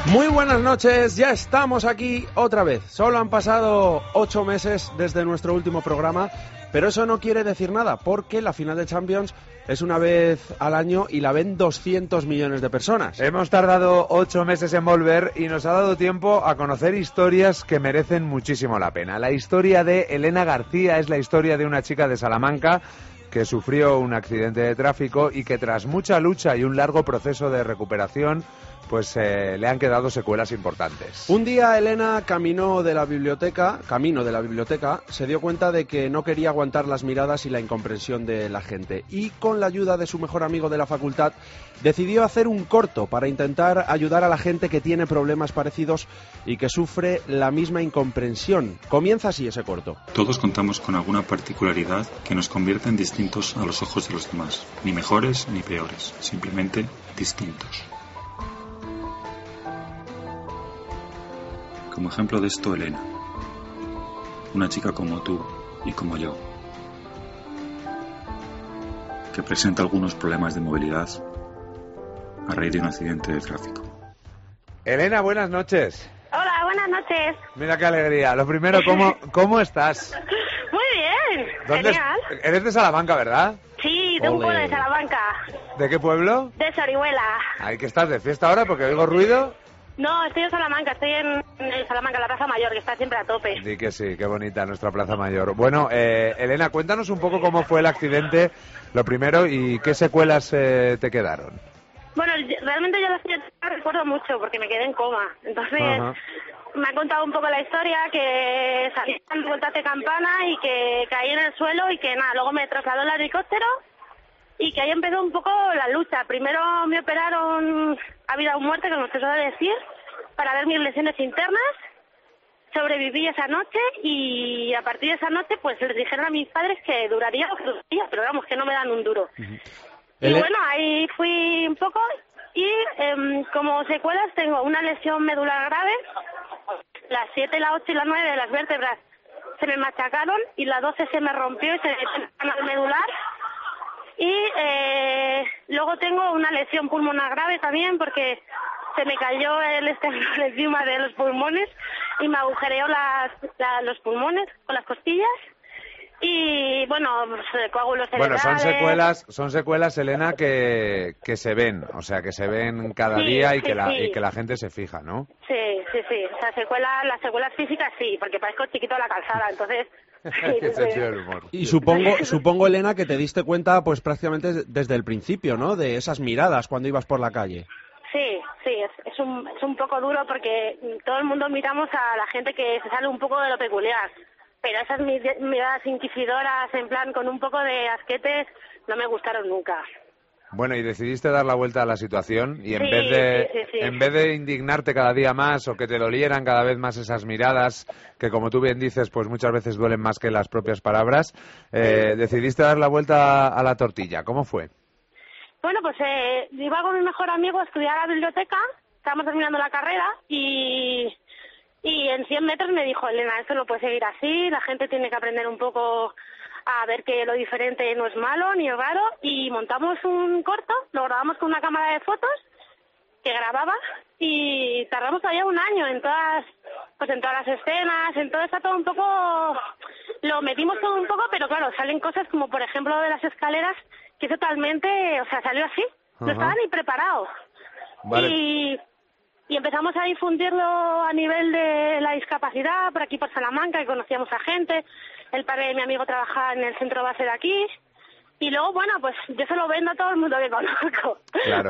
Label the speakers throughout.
Speaker 1: Muy buenas noches, ya estamos aquí otra vez. Solo han pasado 8 meses desde nuestro último programa, pero eso no quiere decir nada, porque la final de Champions es una vez al año y la ven 200 millones de personas.
Speaker 2: Hemos tardado 8 meses en volver y nos ha dado tiempo a conocer historias que merecen muchísimo la pena. La historia de Elena García es la historia de una chica de Salamanca que sufrió un accidente de tráfico y que tras mucha lucha y un largo proceso de recuperación pues le han quedado secuelas importantes.
Speaker 1: Un día Elena camino de la biblioteca, se dio cuenta de que no quería aguantar las miradas y la incomprensión de la gente. Y con la ayuda de su mejor amigo de la facultad, decidió hacer un corto para intentar ayudar a la gente que tiene problemas parecidos y que sufre la misma incomprensión. Comienza así ese corto.
Speaker 3: Todos contamos con alguna particularidad que nos convierte en distintos a los ojos de los demás. Ni mejores ni peores, simplemente distintos. Como ejemplo de esto, Elena, una chica como tú y como yo, que presenta algunos problemas de movilidad a raíz de un accidente de tráfico.
Speaker 2: Elena, buenas noches.
Speaker 4: Hola, buenas noches.
Speaker 2: Mira qué alegría. Lo primero, ¿cómo estás?
Speaker 4: Muy bien, genial.
Speaker 2: Eres de Salamanca, ¿verdad?
Speaker 4: Sí, de un pueblo de Salamanca.
Speaker 2: ¿De qué pueblo?
Speaker 4: De Sorihuela.
Speaker 2: Ay, que estás de fiesta ahora porque oigo ruido.
Speaker 4: No, estoy en Salamanca, estoy en Salamanca, la Plaza Mayor, que está siempre a tope.
Speaker 2: Di que sí, qué bonita nuestra Plaza Mayor. Bueno, Elena, cuéntanos un poco cómo fue el accidente, lo primero, y qué secuelas te quedaron.
Speaker 4: Bueno, realmente yo la recuerdo mucho porque me quedé en coma. Entonces, me ha contado un poco la historia, que salí en vueltas de campana y que caí en el suelo y que nada, luego me trasladó el helicóptero y que ahí empezó un poco la lucha. Primero me operaron a vida o muerte, como se suele decir, para ver mis lesiones internas. Sobreviví esa noche y a partir de esa noche pues les dijeron a mis padres que duraría lo que duraría, pero vamos, que no me dan un duro. Y bueno, ahí fui un poco y como secuelas tengo una lesión medular grave, las 7, la 8 y la 9 de las vértebras se me machacaron y la 12 se me rompió y se me metió en el medular. Y luego tengo una lesión pulmonar grave también porque se me cayó el esternón encima de los pulmones y me agujereó los pulmones con las costillas. Y bueno, pues, coágulos cerebrales.
Speaker 2: Bueno, son secuelas, Elena, que se ven, o sea, que se ven cada día y que la gente se fija, ¿no?
Speaker 4: Sí. O sea, las secuelas físicas sí, porque parezco chiquito a la calzada, entonces...
Speaker 1: Y supongo, Elena, que te diste cuenta pues prácticamente desde el principio, ¿no? De esas miradas cuando ibas por la calle.
Speaker 4: Sí, es un poco duro porque todo el mundo miramos a la gente que se sale un poco de lo peculiar, pero esas miradas inquisidoras en plan con un poco de asquetes no me gustaron nunca.
Speaker 2: Bueno, y decidiste dar la vuelta a la situación y en vez de indignarte cada día más o que te dolieran cada vez más esas miradas, que como tú bien dices, pues muchas veces duelen más que las propias palabras, decidiste dar la vuelta a la tortilla. ¿Cómo fue?
Speaker 4: Bueno, pues iba con mi mejor amigo a estudiar a la biblioteca, estábamos terminando la carrera y en 100 metros me dijo, Elena, esto no puede seguir así, la gente tiene que aprender un poco a ver que lo diferente no es malo ni es raro, y montamos un corto, lo grabamos con una cámara de fotos que grababa y tardamos todavía un año en todas las escenas, en todo, está todo un poco, lo metimos todo un poco, pero claro, salen cosas como por ejemplo de las escaleras que totalmente, o sea, salió así, no estaba ni preparado. Vale. Y empezamos a difundirlo a nivel de la discapacidad, por aquí por Salamanca, que conocíamos a gente. El padre de mi amigo trabajaba en el centro base de aquí. Y luego, bueno, pues yo se lo vendo a todo el mundo que conozco.
Speaker 2: Claro.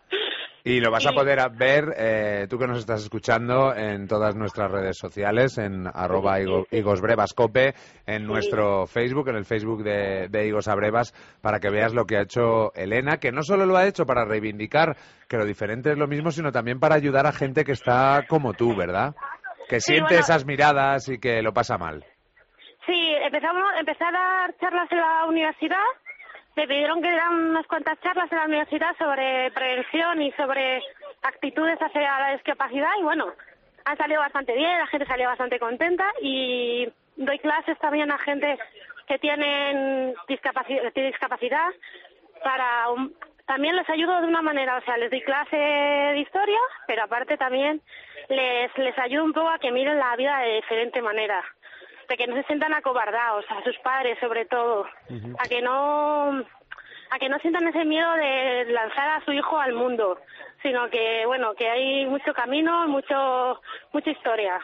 Speaker 2: Y lo vas a poder ver, tú que nos estás escuchando, en todas nuestras redes sociales, en @igosbrevascope, en nuestro Facebook, en el Facebook de Igos Abrevas, para que veas lo que ha hecho Elena, que no solo lo ha hecho para reivindicar que lo diferente es lo mismo, sino también para ayudar a gente que está como tú, ¿verdad? Que siente esas miradas y que lo pasa mal.
Speaker 4: Sí, empecé a dar charlas en la universidad. Me pidieron que dieran unas cuantas charlas en la universidad sobre prevención y sobre actitudes hacia la discapacidad y bueno, han salido bastante bien, la gente salió bastante contenta y doy clases también a gente que tienen discapacidad para también les ayudo de una manera, o sea, les doy clase de historia, pero aparte también les ayudo un poco a que miren la vida de diferente manera, de que no se sientan acobardados, a sus padres sobre todo, a que no sientan ese miedo de lanzar a su hijo al mundo, sino que, bueno, que hay mucho camino, mucha historia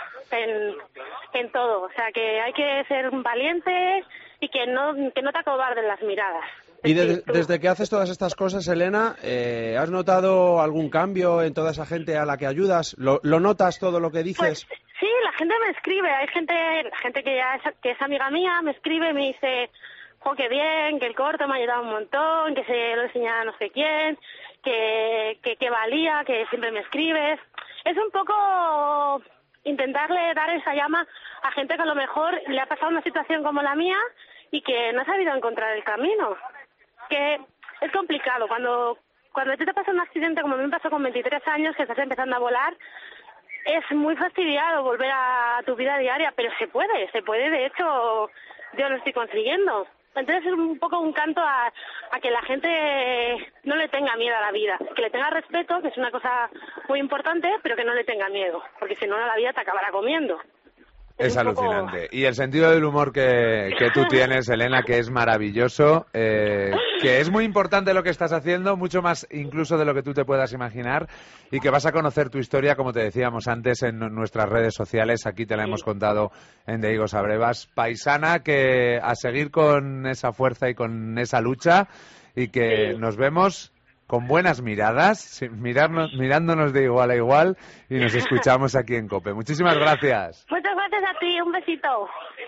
Speaker 4: en todo, o sea, que hay que ser valiente y que no te acobarden las miradas.
Speaker 1: Y desde que haces todas estas cosas, Elena, ¿has notado algún cambio en toda esa gente a la que ayudas? ¿Lo notas todo lo que dices?
Speaker 4: Pues, sí, la gente me escribe, hay gente que es amiga mía, me escribe, me dice, jo, qué bien, que el corto me ha ayudado un montón, que se lo enseñaba a no sé quién, que valía, que siempre me escribes. Es un poco intentarle dar esa llama a gente que a lo mejor le ha pasado una situación como la mía y que no ha sabido encontrar el camino. Que es complicado, cuando te pasa un accidente como a mí me pasó con 23 años, que estás empezando a volar, es muy fastidiado volver a tu vida diaria, pero se puede, de hecho yo lo estoy consiguiendo. Entonces es un poco un canto a que la gente no le tenga miedo a la vida, que le tenga respeto, que es una cosa muy importante, pero que no le tenga miedo, porque si no la vida te acabará comiendo.
Speaker 2: Es alucinante. Y el sentido del humor que tú tienes, Elena, que es maravilloso, que es muy importante lo que estás haciendo, mucho más incluso de lo que tú te puedas imaginar, y que vas a conocer tu historia, como te decíamos antes, en nuestras redes sociales. Aquí te la hemos contado en De Higos a Brevas. Paisana, que a seguir con esa fuerza y con esa lucha, y que nos vemos con buenas miradas, mirándonos de igual a igual, y nos escuchamos aquí en COPE. Muchísimas gracias.
Speaker 4: Muchas gracias a ti, un besito.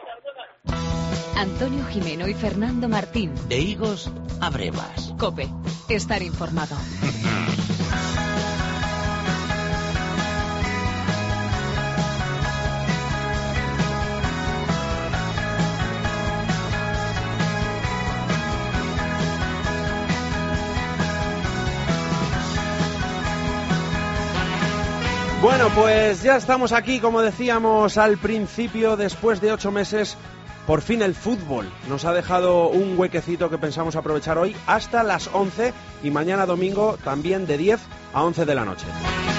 Speaker 5: Antonio Jimeno y Fernando Martín.
Speaker 6: De Higos a Brevas.
Speaker 5: COPE. Estar informado.
Speaker 1: Bueno, pues ya estamos aquí, como decíamos al principio, después de 8 meses, por fin el fútbol nos ha dejado un huequecito que pensamos aprovechar hoy hasta las 11 y mañana domingo también de 10 a 11 de la noche.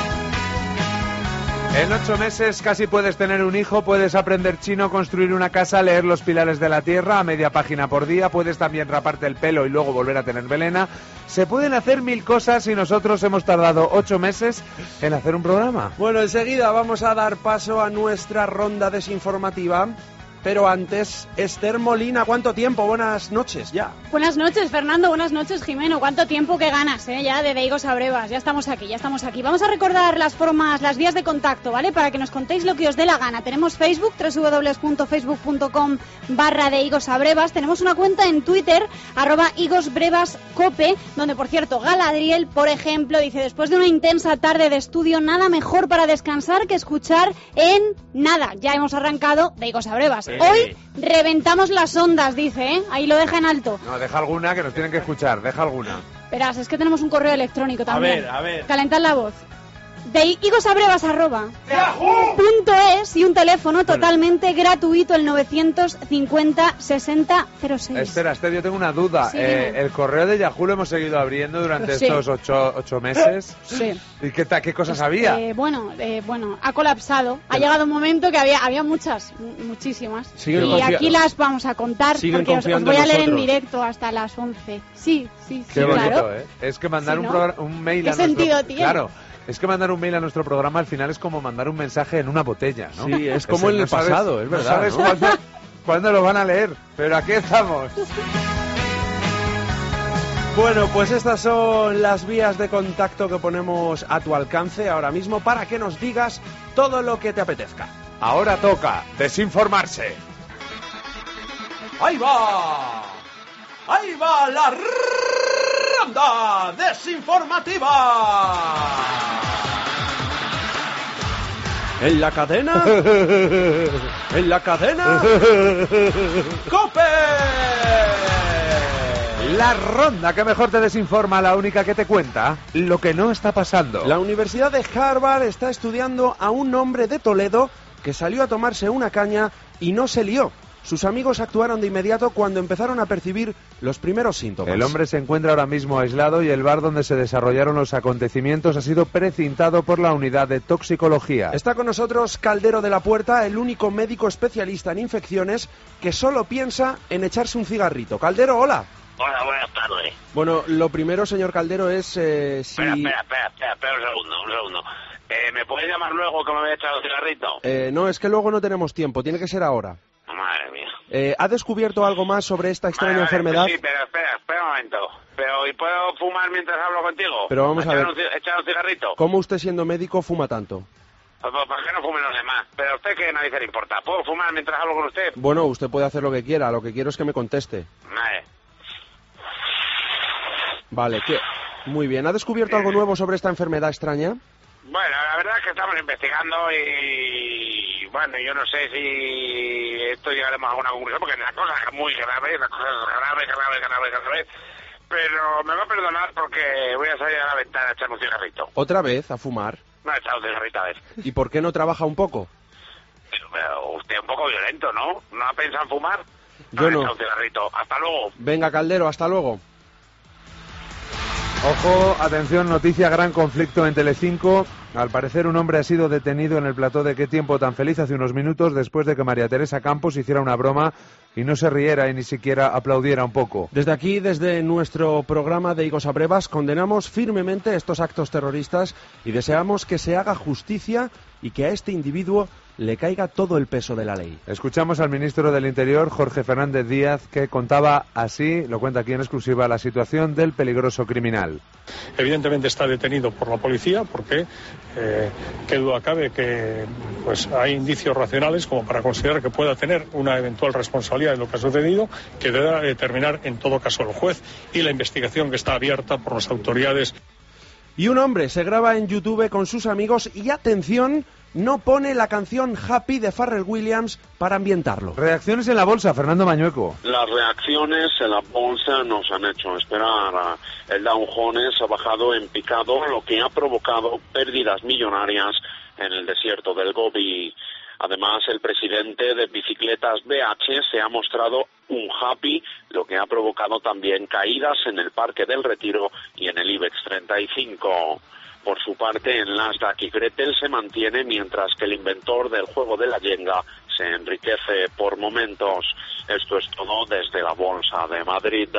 Speaker 2: En 8 meses casi puedes tener un hijo, puedes aprender chino, construir una casa, leer los pilares de la tierra a media página por día, puedes también raparte el pelo y luego volver a tener melena. Se pueden hacer 1000 cosas y nosotros hemos tardado 8 meses en hacer un programa.
Speaker 1: Bueno, enseguida vamos a dar paso a nuestra ronda desinformativa. Pero antes, Esther Molina, ¿cuánto tiempo? Buenas noches, ya.
Speaker 7: Buenas noches, Fernando, buenas noches, Jimeno. ¿Cuánto tiempo que ganas, ya, de Higos a Brevas? Ya estamos aquí. Vamos a recordar las vías de contacto, ¿vale? Para que nos contéis lo que os dé la gana. Tenemos Facebook, www.facebook.com/de Higos a Brevas. Tenemos una cuenta en Twitter, @HigosBrevasCope, donde, por cierto, Galadriel, por ejemplo, dice, después de una intensa tarde de estudio, nada mejor para descansar que escuchar en nada. Ya hemos arrancado de Higos a Brevas. Hoy reventamos las ondas, dice, Ahí lo deja en alto.
Speaker 2: No, deja alguna que nos tienen que escuchar, deja alguna.
Speaker 7: Verás, es que tenemos un correo electrónico también.
Speaker 1: A ver.
Speaker 7: Calentad la voz. De higosabrevas@yahoo.es y un teléfono totalmente gratuito, el 950-60-06.
Speaker 2: Esther, yo tengo una duda.
Speaker 7: Sí,
Speaker 2: el correo de Yahoo lo hemos seguido abriendo durante estos 8 meses.
Speaker 7: Sí.
Speaker 2: ¿Y qué cosas había?
Speaker 7: Bueno, ha colapsado. Ha llegado un momento que había muchísimas. Y aquí las vamos a contar porque os voy a leer en directo hasta las 11. Sí,
Speaker 2: Qué bonito,
Speaker 7: claro.
Speaker 2: Es que mandar un mail
Speaker 7: ¿Qué
Speaker 2: a nuestro...
Speaker 7: sentido tiene?
Speaker 2: Claro. Es que mandar un mail a nuestro programa al final es como mandar un mensaje en una botella, ¿no?
Speaker 1: Sí, es como en el pasado, es verdad.
Speaker 2: No sabes cuándo lo van a leer, pero aquí estamos.
Speaker 1: Bueno, pues estas son las vías de contacto que ponemos a tu alcance ahora mismo para que nos digas todo lo que te apetezca.
Speaker 2: Ahora toca desinformarse.
Speaker 1: ¡Ahí va! ¡Ahí va la ronda desinformativa! En la cadena ¡COPE!
Speaker 2: La ronda que mejor te desinforma, la única que te cuenta lo que no está pasando.
Speaker 1: La Universidad de Harvard está estudiando a un hombre de Toledo que salió a tomarse una caña y no se lió. sus amigos actuaron de inmediato cuando empezaron a percibir los primeros síntomas.
Speaker 2: El hombre se encuentra ahora mismo aislado y el bar donde se desarrollaron los acontecimientos ha sido precintado por la unidad de toxicología.
Speaker 1: Está con nosotros Caldero de la Puerta, el único médico especialista en infecciones que solo piensa en echarse un cigarrito. Caldero, hola.
Speaker 8: Hola, buenas tardes.
Speaker 1: Bueno, lo primero, señor Caldero, es si...
Speaker 8: Espera un segundo. ¿Me puedes llamar luego que me voy a echar un cigarrito?
Speaker 1: No, es que luego no tenemos tiempo, tiene que ser ahora.
Speaker 8: Madre mía.
Speaker 1: ¿Ha descubierto algo más sobre esta extraña enfermedad?
Speaker 8: Pues sí, pero espera un momento. ¿Y puedo fumar mientras hablo contigo?
Speaker 1: Pero vamos a ver.
Speaker 8: ¿Echar un cigarrito?
Speaker 1: ¿Cómo usted, siendo médico, fuma tanto?
Speaker 8: ¿Por qué no fumen los demás? Pero a usted qué narices le importa. ¿Puedo fumar mientras hablo con usted?
Speaker 1: Bueno, usted puede hacer lo que quiera, lo que quiero es que me conteste. Vale, muy bien. ¿Ha descubierto algo nuevo sobre esta enfermedad extraña?
Speaker 8: Bueno, la verdad es que estamos investigando y bueno, yo no sé si esto llegaremos a alguna conclusión porque la cosa es muy grave, grave. Pero me va a perdonar porque voy a salir a la ventana a echarme un cigarrito.
Speaker 1: ¿Otra vez a fumar?
Speaker 8: No he echado un cigarrito a ver.
Speaker 1: ¿Y por qué no trabaja un poco?
Speaker 8: Pero usted es un poco violento, ¿no? ¿No ha pensado en fumar?
Speaker 1: Yo no.
Speaker 8: He echado un cigarrito. Hasta luego.
Speaker 1: Venga, Caldero, hasta luego.
Speaker 2: Ojo, atención, noticia, gran conflicto en Telecinco. Al parecer un hombre ha sido detenido en el plató de Qué tiempo tan feliz hace unos minutos después de que María Teresa Campos hiciera una broma y no se riera y ni siquiera aplaudiera un poco.
Speaker 1: Desde aquí, desde nuestro programa de Higos a Brevas, condenamos firmemente estos actos terroristas y deseamos que se haga justicia y que a este individuo le caiga todo el peso de la ley.
Speaker 2: Escuchamos al ministro del Interior, Jorge Fernández Díaz, que contaba así, lo cuenta aquí en exclusiva, la situación del peligroso criminal.
Speaker 9: Evidentemente está detenido por la policía porque qué duda cabe que pues hay indicios racionales como para considerar que pueda tener una eventual responsabilidad en lo que ha sucedido, que debe determinar en todo caso el juez y la investigación que está abierta por las autoridades.
Speaker 1: Y un hombre se graba en YouTube con sus amigos y, atención, no pone la canción Happy de Pharrell Williams para ambientarlo.
Speaker 2: Reacciones en la bolsa, Fernando Mañueco.
Speaker 10: Las reacciones en la bolsa nos han hecho esperar. El Dow Jones ha bajado en picado, lo que ha provocado pérdidas millonarias en el desierto del Gobi. Además, el presidente de Bicicletas BH se ha mostrado un happy, lo que ha provocado también caídas en el Parque del Retiro y en el IBEX 35. Por su parte, en Nasdaq y Gretel se mantiene, mientras que el inventor del juego de la yenga se enriquece por momentos. Esto es todo desde la Bolsa de Madrid.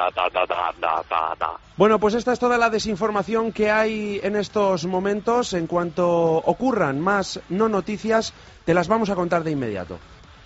Speaker 1: Bueno, pues esta es toda la desinformación que hay en estos momentos. En cuanto ocurran más no noticias, te las vamos a contar de inmediato.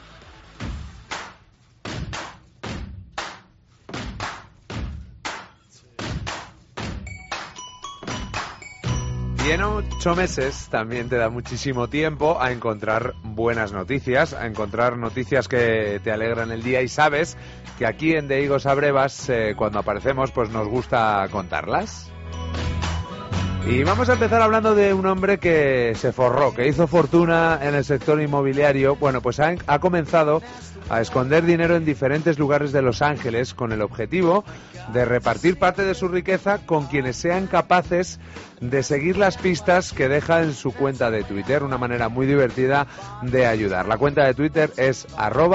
Speaker 2: Y en 8 meses también te da muchísimo tiempo a encontrar buenas noticias, a encontrar noticias que te alegran el día, y sabes que aquí en De Higos a Brevas, cuando aparecemos, pues nos gusta contarlas. Y vamos a empezar hablando de un hombre que se forró, que hizo fortuna en el sector inmobiliario. Bueno, pues ha comenzado a esconder dinero en diferentes lugares de Los Ángeles con el objetivo de repartir parte de su riqueza con quienes sean capaces de seguir las pistas que deja en su cuenta de Twitter. Una manera muy divertida de ayudar. La cuenta de Twitter es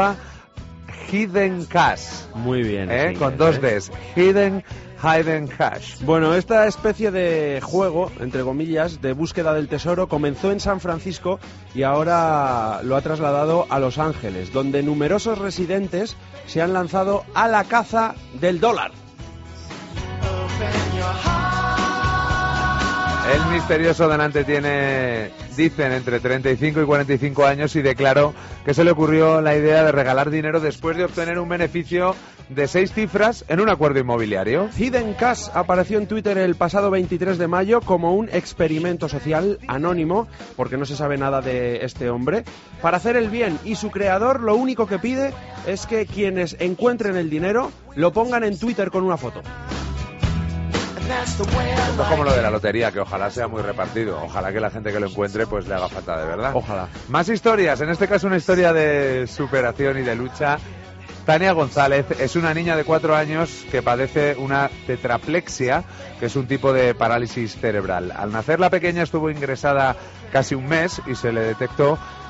Speaker 2: @HiddenCash.
Speaker 1: Muy bien.
Speaker 2: Con 2 Ds. Hidden Cash.
Speaker 1: Bueno, esta especie de juego, entre comillas, de búsqueda del tesoro comenzó en San Francisco y ahora lo ha trasladado a Los Ángeles, donde numerosos residentes se han lanzado a la caza del dólar.
Speaker 2: El misterioso donante tiene, dicen, entre 35 y 45 años y declaró que se le ocurrió la idea de regalar dinero después de obtener un beneficio de 6 cifras en un acuerdo inmobiliario.
Speaker 1: Hidden Cash apareció en Twitter el pasado 23 de mayo como un experimento social anónimo, porque no se sabe nada de este hombre, para hacer el bien, y su creador lo único que pide es que quienes encuentren el dinero lo pongan en Twitter con una foto.
Speaker 2: Esto es como lo de la lotería, que ojalá sea muy repartido. Ojalá que la gente que lo encuentre pues le haga falta de verdad.
Speaker 1: Ojalá.
Speaker 2: Más historias, en este caso una historia de superación y de lucha. Tania González es una niña de 4 años que padece una tetraplexia, que es un tipo de parálisis cerebral. Al nacer, la pequeña estuvo ingresada casi un mes y se le detectó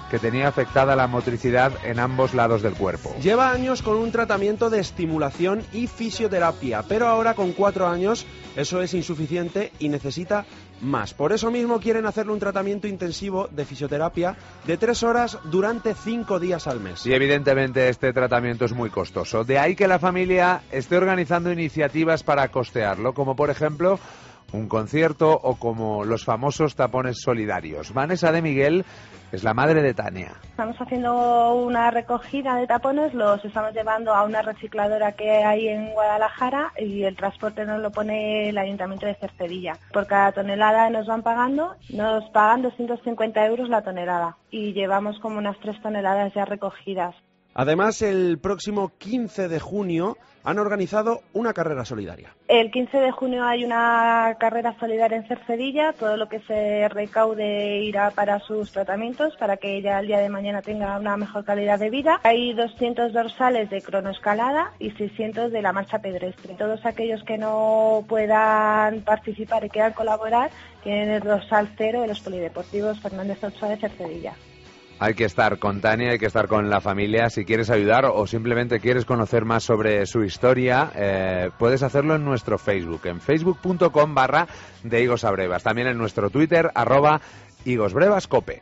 Speaker 2: que tenía afectada la motricidad en ambos lados del cuerpo.
Speaker 1: Lleva años con un tratamiento de estimulación y fisioterapia, pero ahora con 4 años eso es insuficiente y necesita más. Por eso mismo quieren hacerle un tratamiento intensivo de fisioterapia de 3 horas durante 5 días al mes.
Speaker 2: Y evidentemente este tratamiento es muy costoso. De ahí que la familia esté organizando iniciativas para costearlo, como por ejemplo un concierto o como los famosos tapones solidarios. Vanessa de Miguel es la madre de Tania.
Speaker 11: Estamos haciendo una recogida de tapones, los estamos llevando a una recicladora que hay en Guadalajara y el transporte nos lo pone el Ayuntamiento de Cercedilla. Por cada tonelada nos pagan 250 euros la tonelada y llevamos como unas 3 toneladas ya recogidas.
Speaker 1: Además, el próximo 15 de junio han organizado una carrera solidaria.
Speaker 11: El 15 de junio hay una carrera solidaria en Cercedilla. Todo lo que se recaude irá para sus tratamientos, para que ella el día de mañana tenga una mejor calidad de vida. Hay 200 dorsales de cronoescalada y 600 de la marcha pedestre. Todos aquellos que no puedan participar y quieran colaborar tienen el dorsal 0 de los polideportivos Fernández Ochoa de Cercedilla.
Speaker 2: Hay que estar con Tania, hay que estar con la familia. Si quieres ayudar o simplemente quieres conocer más sobre su historia, puedes hacerlo en nuestro Facebook, en facebook.com/de Higos a Brevas. También en nuestro Twitter, @HigosBrevasCope.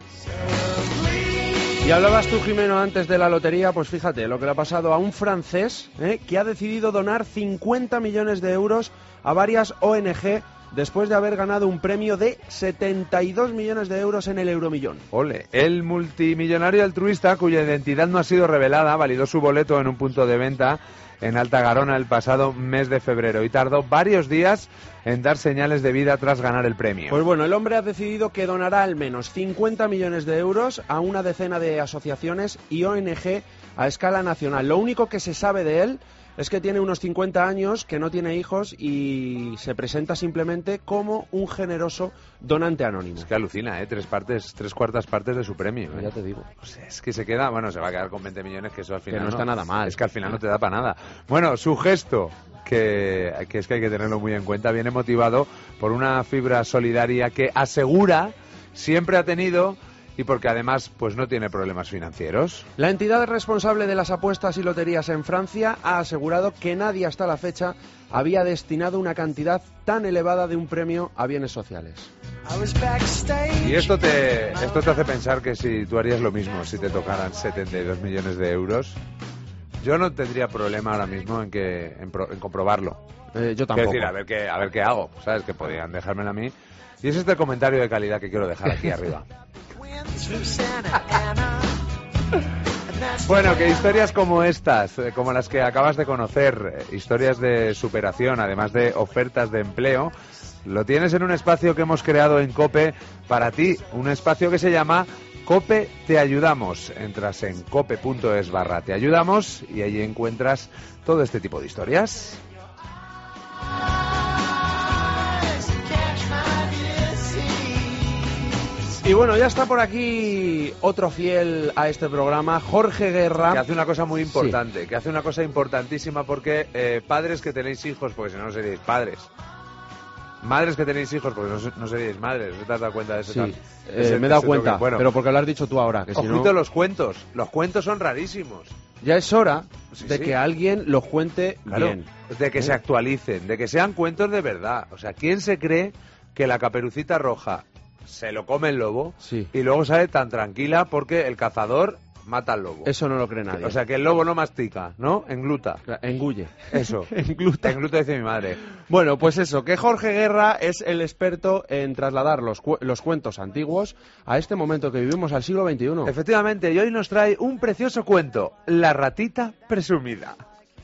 Speaker 1: Y hablabas tú, Jimeno, antes de la lotería. Pues fíjate lo que le ha pasado a un francés que ha decidido donar 50 millones de euros a varias ONG después de haber ganado un premio de 72 millones de euros en el Euromillón.
Speaker 2: Ole, el multimillonario altruista, cuya identidad no ha sido revelada, validó su boleto en un punto de venta en Alta Garona el pasado mes de febrero y tardó varios días en dar señales de vida tras ganar el premio.
Speaker 1: Pues bueno, el hombre ha decidido que donará al menos 50 millones de euros a una decena de asociaciones y ONG a escala nacional. Lo único que se sabe de él es que tiene unos 50 años, que no tiene hijos y se presenta simplemente como un generoso donante anónimo.
Speaker 2: Es que alucina, 3/4 partes de su premio.
Speaker 1: Ya te digo.
Speaker 2: O sea, es que se queda, se va a quedar con 20 millones, que eso al final
Speaker 1: que no está nada mal.
Speaker 2: Es que al final no te da para nada. Bueno, su gesto, que es que hay que tenerlo muy en cuenta, viene motivado por una fibra solidaria que asegura siempre ha tenido, y porque además pues no tiene problemas financieros.
Speaker 1: La entidad responsable de las apuestas y loterías en Francia ha asegurado que nadie hasta la fecha había destinado una cantidad tan elevada de un premio a bienes sociales.
Speaker 2: Y esto te hace pensar que si tú harías lo mismo si te tocaran 72 millones de euros. Yo no tendría problema ahora mismo en comprobarlo.
Speaker 1: Yo tampoco.
Speaker 2: Quiero decir, a ver qué hago, ¿sabes? Que podrían dejármelo a mí. Y ese es el comentario de calidad que quiero dejar aquí arriba. Bueno, que historias como estas, como las que acabas de conocer, historias de superación, además de ofertas de empleo, lo tienes en un espacio que hemos creado en COPE para ti, un espacio que se llama COPE Te Ayudamos. Entras en cope.es/te ayudamos y allí encuentras todo este tipo de historias.
Speaker 1: Y bueno, ya está por aquí otro fiel a este programa, Jorge Guerra.
Speaker 2: Que hace una cosa muy importante,
Speaker 1: sí.
Speaker 2: Que hace una cosa importantísima porque padres que tenéis hijos, porque si no, no seríais padres. Madres que tenéis hijos, porque no seríais madres. ¿No te has dado cuenta de eso?
Speaker 1: Sí, me he dado cuenta, bueno, pero porque lo has dicho tú ahora. Que si
Speaker 2: ojito
Speaker 1: no...
Speaker 2: los cuentos son rarísimos.
Speaker 1: Ya es hora de que alguien los cuente bien.
Speaker 2: De que se actualicen, de que sean cuentos de verdad. O sea, ¿quién se cree que la Caperucita Roja se lo come el lobo y luego sale tan tranquila porque el cazador mata al lobo?
Speaker 1: Eso no lo cree nadie.
Speaker 2: O sea, que el lobo no mastica, ¿no? Engluta.
Speaker 1: Engulle.
Speaker 2: Eso.
Speaker 1: Engluta.
Speaker 2: Engluta, dice mi madre.
Speaker 1: Bueno, pues eso, que Jorge Guerra es el experto en trasladar los cuentos antiguos a este momento que vivimos, al siglo XXI.
Speaker 2: Efectivamente, y hoy nos trae un precioso cuento, La ratita presumida.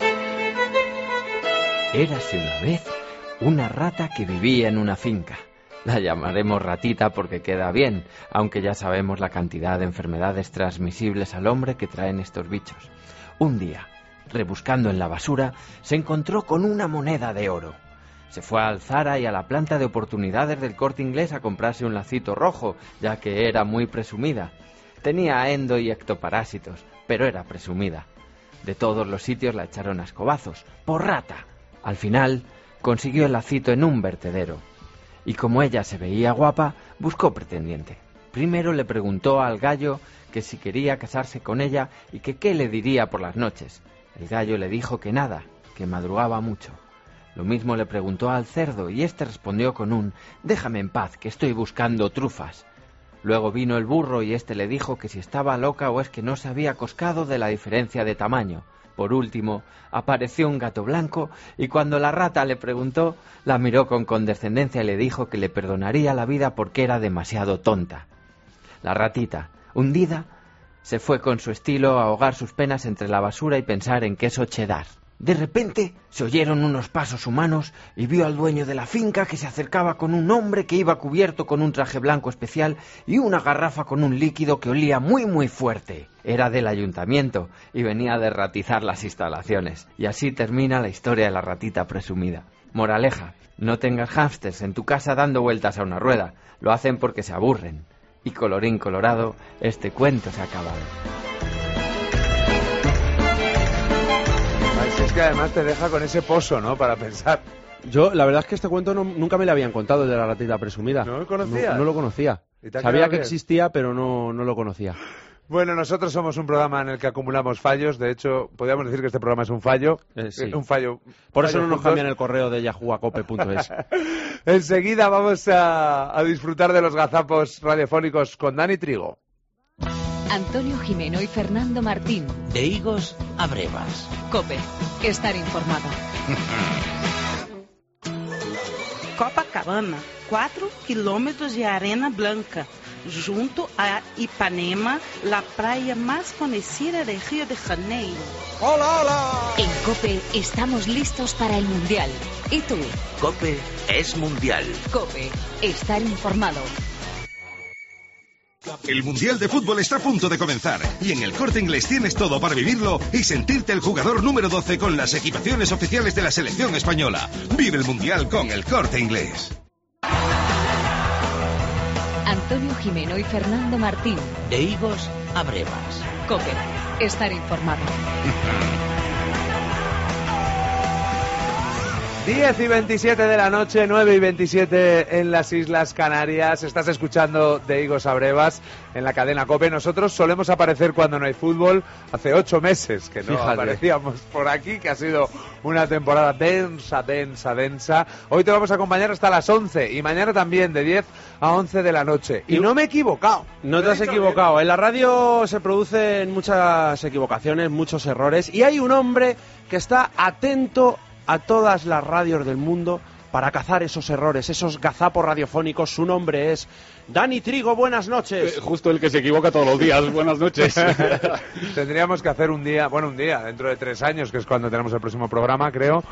Speaker 12: Érase una vez una rata que vivía en una finca. La llamaremos ratita porque queda bien, aunque ya sabemos la cantidad de enfermedades transmisibles al hombre que traen estos bichos. Un día, rebuscando en la basura, se encontró con una moneda de oro. Se fue al Zara y a la planta de oportunidades del Corte Inglés a comprarse un lacito rojo, ya que era muy presumida. Tenía endo y ectoparásitos, pero era presumida. De todos los sitios la echaron a escobazos, por rata. Al final, consiguió el lacito en un vertedero. Y como ella se veía guapa, buscó pretendiente. Primero le preguntó al gallo que si quería casarse con ella y que qué le diría por las noches. El gallo le dijo que nada, que madrugaba mucho. Lo mismo le preguntó al cerdo y éste respondió con un «déjame en paz, que estoy buscando trufas». Luego vino el burro y éste le dijo que si estaba loca o es que no se había acoscado de la diferencia de tamaño. Por último, apareció un gato blanco y cuando la rata le preguntó, la miró con condescendencia y le dijo que le perdonaría la vida porque era demasiado tonta. La ratita, hundida, se fue con su estilo a ahogar sus penas entre la basura y pensar en queso cheddar. De repente se oyeron unos pasos humanos y vio al dueño de la finca que se acercaba con un hombre que iba cubierto con un traje blanco especial y una garrafa con un líquido que olía muy muy fuerte. Era del ayuntamiento y venía a derratizar las instalaciones. Y así termina la historia de la ratita presumida. Moraleja, no tengas hámsters en tu casa dando vueltas a una rueda. Lo hacen porque se aburren. Y colorín colorado, este cuento se ha acabado.
Speaker 2: Es que además te deja con ese pozo, ¿no? Para pensar.
Speaker 1: Yo, la verdad es que este cuento nunca me lo habían contado, el de la ratita presumida.
Speaker 2: ¿No lo conocías?
Speaker 1: No lo conocía. Sabía que existía, pero no lo conocía.
Speaker 2: Bueno, nosotros somos un programa en el que acumulamos fallos. De hecho, podríamos decir que este programa es un fallo.
Speaker 1: Sí.
Speaker 2: Un fallo.
Speaker 1: Por eso no nos cambian el correo de yahoo@cope.es.
Speaker 2: Enseguida vamos a disfrutar de los gazapos radiofónicos con Dani Trigo.
Speaker 5: Antonio Jimeno y Fernando Martín.
Speaker 6: De higos a brevas.
Speaker 5: COPE. Estar informado.
Speaker 13: Copacabana, 4 kilómetros de arena blanca, junto a Ipanema, la playa más conocida de Río de Janeiro.
Speaker 6: ¡Hola, hola!
Speaker 5: En COPE estamos listos para el Mundial. ¿Y tú?
Speaker 6: COPE es Mundial.
Speaker 5: COPE. Estar informado.
Speaker 14: El Mundial de Fútbol está a punto de comenzar y en el Corte Inglés tienes todo para vivirlo y sentirte el jugador número 12 con las equipaciones oficiales de la selección española. Vive el Mundial con el Corte Inglés.
Speaker 5: Antonio Jimeno y Fernando Martín.
Speaker 6: De higos a brevas.
Speaker 5: COPE. Estar informado.
Speaker 2: 10:27 de la noche, 9:27 en las Islas Canarias. Estás escuchando De higos a brevas en la cadena COPE. Nosotros solemos aparecer cuando no hay fútbol. Hace 8 meses que no aparecíamos por aquí, que ha sido una temporada densa. Hoy te vamos a acompañar hasta las 11 y mañana también de 10 a 11 de la noche. Y no me he equivocado.
Speaker 1: No te has equivocado. En la radio se producen muchas equivocaciones, muchos errores. Y hay un hombre que está atento a todas las radios del mundo para cazar esos errores, esos gazapos radiofónicos. Su nombre es Dani Trigo. Buenas noches.
Speaker 15: Justo el que se equivoca todos los días. Buenas noches.
Speaker 2: Tendríamos que hacer un día, dentro de 3 años, que es cuando tenemos el próximo programa, creo,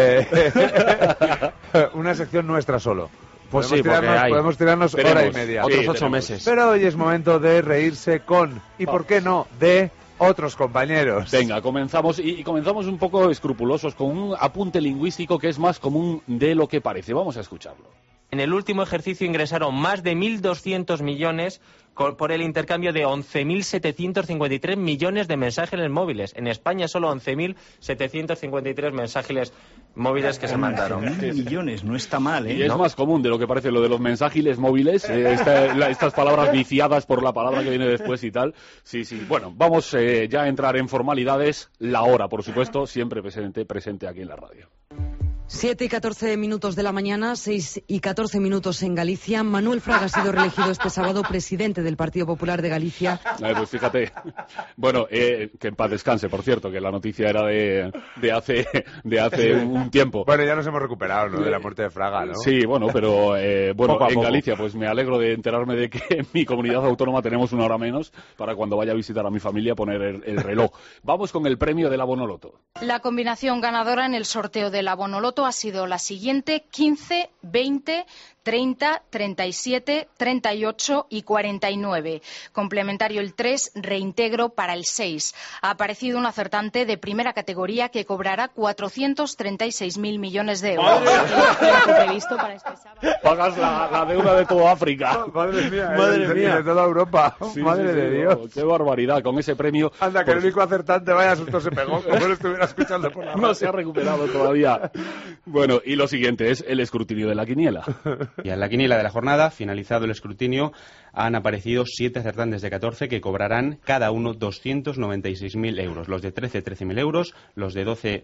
Speaker 2: una sección nuestra solo.
Speaker 1: Pues podemos
Speaker 2: tirarnos hora y media.
Speaker 1: Otros 8 meses.
Speaker 2: Pero hoy es momento de reírse con, y por qué no, de otros compañeros.
Speaker 15: Venga, comenzamos y comenzamos un poco escrupulosos con un apunte lingüístico que es más común de lo que parece. Vamos a escucharlo.
Speaker 16: En el último ejercicio ingresaron más de 1.200 millones por el intercambio de 11.753 millones de mensajes móviles. En España solo 11.753 mensajes móviles que se mandaron.
Speaker 17: 11.000 millones, no está mal, ¿eh?
Speaker 15: Y es más común de lo que parece lo de los mensajes móviles, estas palabras viciadas por la palabra que viene después y tal. Sí. Bueno, vamos ya a entrar en formalidades. La hora, por supuesto, siempre presente aquí en la radio.
Speaker 18: 7:14 de la mañana, 6:14 en Galicia. Manuel Fraga ha sido reelegido este sábado presidente del Partido Popular de Galicia.
Speaker 15: Pues fíjate. Bueno, que en paz descanse, por cierto, que la noticia era de hace un tiempo.
Speaker 2: Bueno, ya nos hemos recuperado, ¿no? De la muerte de Fraga, ¿no?
Speaker 15: Sí, bueno, pero
Speaker 2: poco a
Speaker 15: en
Speaker 2: poco.
Speaker 15: Galicia, pues me alegro de enterarme de que en mi comunidad autónoma tenemos una hora menos para cuando vaya a visitar a mi familia poner el reloj. Vamos con el premio de la Bonoloto.
Speaker 19: La combinación ganadora en el sorteo de la Bonoloto ha sido la siguiente: 15, 20, 30, 37, 38 y 49. Complementario el 3, reintegro para el 6. Ha aparecido un acertante de primera categoría que cobrará 436.000 millones de euros. Previsto para este sábado.
Speaker 15: Pagas la deuda de toda África.
Speaker 2: Madre mía. De toda Europa. Madre de Dios.
Speaker 15: Qué barbaridad con ese premio.
Speaker 2: Anda, que el único acertante vaya susto se pegó, como lo estuviera escuchando por la radio.
Speaker 15: No se ha recuperado todavía. Bueno, y lo siguiente es el escrutinio de la quiniela.
Speaker 20: Y en la quiniela de la jornada, finalizado el escrutinio, han aparecido 7 acertantes de 14 que cobrarán cada uno 296.000 euros. Los de 13.000 euros, los de 12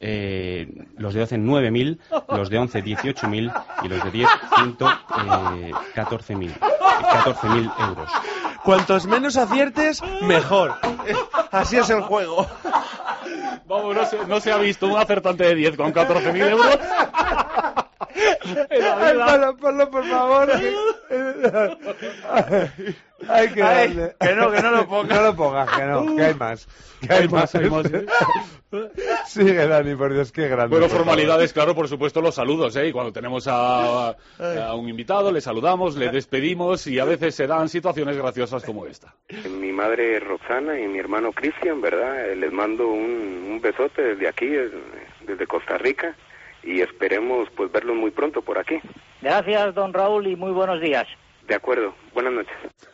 Speaker 20: 9.000, los de 11 18.000 y los de 10 14.000 euros.
Speaker 1: Cuantos menos aciertes, mejor. Así es el juego.
Speaker 15: Vamos, no se ha visto un acertante de 10 con 14.000 euros.
Speaker 1: Ponlo, por favor. Hay que darle.
Speaker 2: Que no lo pongas. No lo pongas, que hay más.
Speaker 15: Hay más.
Speaker 2: Sigue, Dani, por Dios, qué grande.
Speaker 15: Bueno, formalidades, claro, por supuesto, los saludos, ¿eh? Y cuando tenemos a un invitado, le saludamos, le despedimos y a veces se dan situaciones graciosas como esta.
Speaker 21: Mi madre Roxana y mi hermano Cristian, ¿verdad? Les mando un besote desde aquí, desde Costa Rica, y esperemos pues verlos muy pronto por aquí.
Speaker 22: Gracias, don Raúl, y muy buenos días.
Speaker 21: De acuerdo, buenas noches.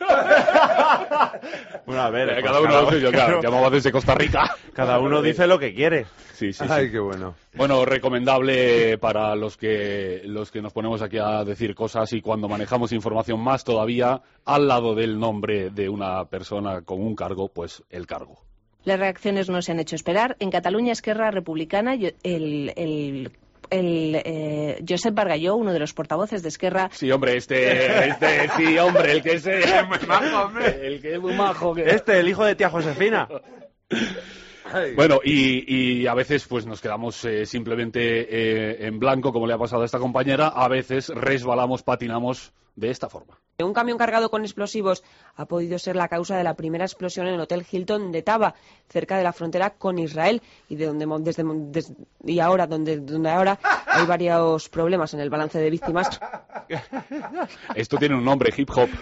Speaker 1: Bueno, a ver,
Speaker 15: cada uno llamaba desde Costa Rica.
Speaker 1: Cada uno dice lo que quiere.
Speaker 15: Sí.
Speaker 2: Ay, qué bueno.
Speaker 15: Bueno, recomendable para los que nos ponemos aquí a decir cosas y cuando manejamos información más todavía, al lado del nombre de una persona con un cargo, pues el cargo.
Speaker 23: Las reacciones no se han hecho esperar. En Cataluña, Esquerra Republicana, el Josep Bargalló, uno de los portavoces de Esquerra.
Speaker 15: Sí, hombre, sí, hombre, el que es muy majo, hombre. El que es muy majo.
Speaker 1: El hijo de tía Josefina.
Speaker 15: Bueno, y a veces pues nos quedamos simplemente en blanco, como le ha pasado a esta compañera. A veces resbalamos, patinamos de esta forma.
Speaker 24: Un camión cargado con explosivos ha podido ser la causa de la primera explosión en el Hotel Hilton de Taba, cerca de la frontera con Israel, y donde ahora hay varios problemas en el balance de víctimas.
Speaker 15: Esto tiene un nombre, hip hop.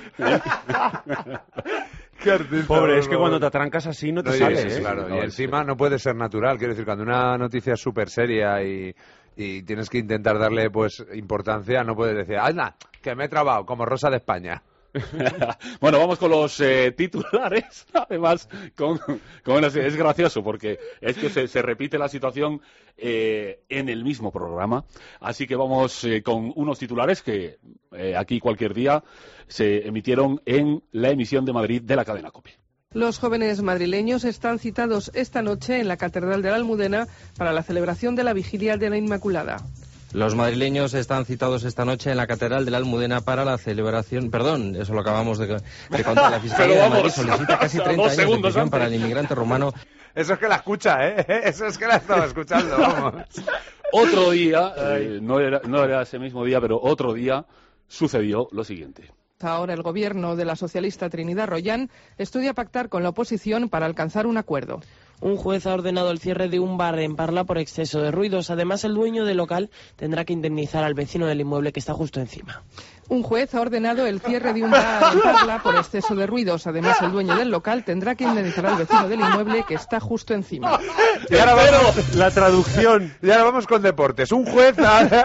Speaker 1: Pobre, es que cuando te atrancas así no te sale,
Speaker 2: ¿eh? Claro, y encima no puede ser natural. Quiero decir, cuando una noticia es súper seria y tienes que intentar darle pues importancia, no puedes decir, ¡anda, que me he trabado, como Rosa de España!
Speaker 15: Bueno, vamos con los titulares. Además, es gracioso porque es que se repite la situación en el mismo programa. Así que vamos con unos titulares que aquí cualquier día se emitieron en la emisión de Madrid de la cadena COPE.
Speaker 25: Los jóvenes madrileños están citados esta noche en la Catedral de la Almudena para la celebración de la Vigilia de la Inmaculada.
Speaker 26: Los madrileños están citados esta noche en la Catedral de la Almudena para la celebración... Perdón, eso lo acabamos de contar. La Fiscalía de Madrid solicita casi 30 años de prisión para el inmigrante rumano.
Speaker 2: Eso es que la escucha, ¿eh? Eso es que la estaba escuchando, vamos.
Speaker 15: Otro día, no era ese mismo día, pero otro día sucedió lo siguiente.
Speaker 25: Ahora el gobierno de la socialista Trinidad Royan estudia pactar con la oposición para alcanzar un acuerdo.
Speaker 27: Un juez ha ordenado el cierre de un bar en Parla por exceso de ruidos. Además, el dueño del local tendrá que indemnizar al vecino del inmueble que está justo encima.
Speaker 25: Un juez ha ordenado el cierre de un bar en Parla por exceso de ruidos. Además, el dueño del local tendrá que indemnizar al vecino del inmueble que está justo encima.
Speaker 2: Y ahora vamos, la traducción. Y ahora vamos con deportes. Un juez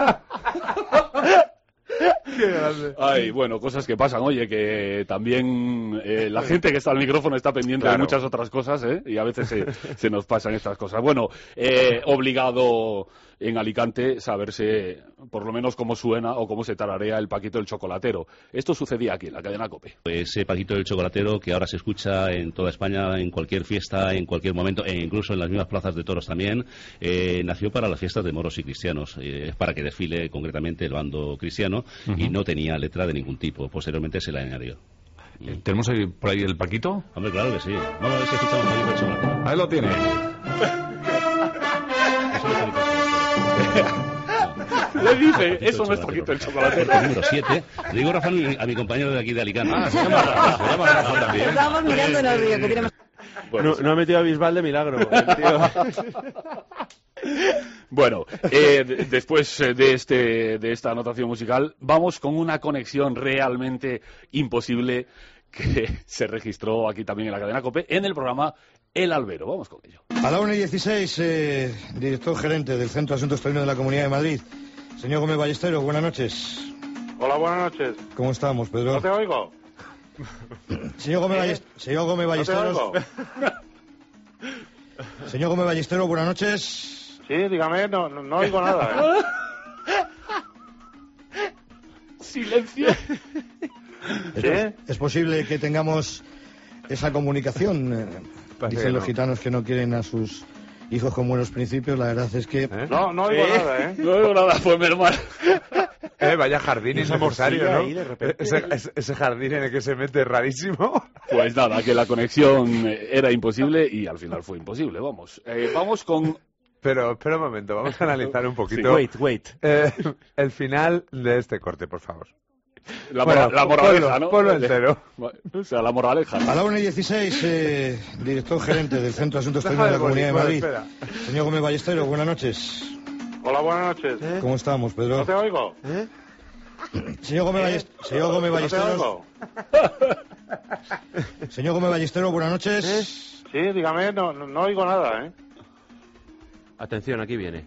Speaker 15: Qué grande. Ay, bueno, cosas que pasan. Oye, que también la gente que está al micrófono está pendiente de muchas otras cosas, y a veces se nos pasan estas cosas. Bueno, obligado en Alicante saberse por lo menos cómo suena o cómo se tararea el Paquito del Chocolatero. Esto sucedía aquí en la cadena COPE.
Speaker 28: Ese Paquito del Chocolatero que ahora se escucha en toda España, en cualquier fiesta, en cualquier momento, e incluso en las mismas plazas de toros también, nació para las fiestas de moros y cristianos, para que desfile concretamente el bando cristiano, y no tenía letra de ningún tipo. Posteriormente se la añadió.
Speaker 15: ¿Tenemos por ahí el Paquito?
Speaker 28: Hombre, claro que sí. Vamos a ver si escuchamos el Paquito del Chocolatero.
Speaker 15: Ahí lo tiene. Le dice, eso no es Paquito el Chocolatero.
Speaker 28: El número 7. Le digo Rafa a mi compañero de aquí de Alicante. Se llama Rafa también.
Speaker 24: Estábamos mirando en el río, que tiene más...
Speaker 1: Bueno, no ha metido a Bisbal de milagro,
Speaker 15: Bueno, después de esta anotación musical, vamos con una conexión realmente imposible que se registró aquí también en la cadena COPE, en el programa El Albero. Vamos con ello.
Speaker 29: A la 1:16, director gerente del Centro de Asuntos Taurinos de la Comunidad de Madrid. Señor Gómez Ballesteros, buenas noches.
Speaker 30: Hola, buenas noches.
Speaker 29: ¿Cómo estamos, Pedro?
Speaker 30: No te oigo.
Speaker 29: Señor Gómez Ballesteros.
Speaker 30: No te oigo.
Speaker 29: Señor Gómez Ballesteros, buenas noches.
Speaker 30: Sí, dígame, no oigo nada.
Speaker 15: Silencio.
Speaker 29: ¿Es posible que tengamos esa comunicación? Dicen los gitanos que no quieren a sus hijos con buenos principios. La verdad es que...
Speaker 3: No oigo nada, ¿eh?
Speaker 15: No oigo nada, pues menos mal.
Speaker 2: Vaya jardín innecesario, ¿no? Ese jardín en el que se mete rarísimo.
Speaker 15: Pues nada, que la conexión era imposible y al final fue imposible, vamos. Vamos con...
Speaker 2: Pero espera un momento, vamos a analizar un poquito...
Speaker 1: Sí, wait.
Speaker 2: El final de este corte, por favor.
Speaker 15: La moraleja, ¿no?
Speaker 2: Ponlo entero.
Speaker 15: O sea, la moraleja.
Speaker 29: A la 1:16, director gerente del Centro de Asuntos Exteriores de la Comunidad de Madrid. Señor Gómez Ballesteros, buenas noches.
Speaker 3: Hola, buenas noches.
Speaker 29: ¿Cómo estamos, Pedro?
Speaker 3: No te oigo.
Speaker 29: Señor Gómez Ballesteros.
Speaker 3: No
Speaker 29: Señor Gómez Ballesteros, buenas noches.
Speaker 3: Sí, dígame, no oigo nada, ¿eh?
Speaker 1: Atención, aquí viene.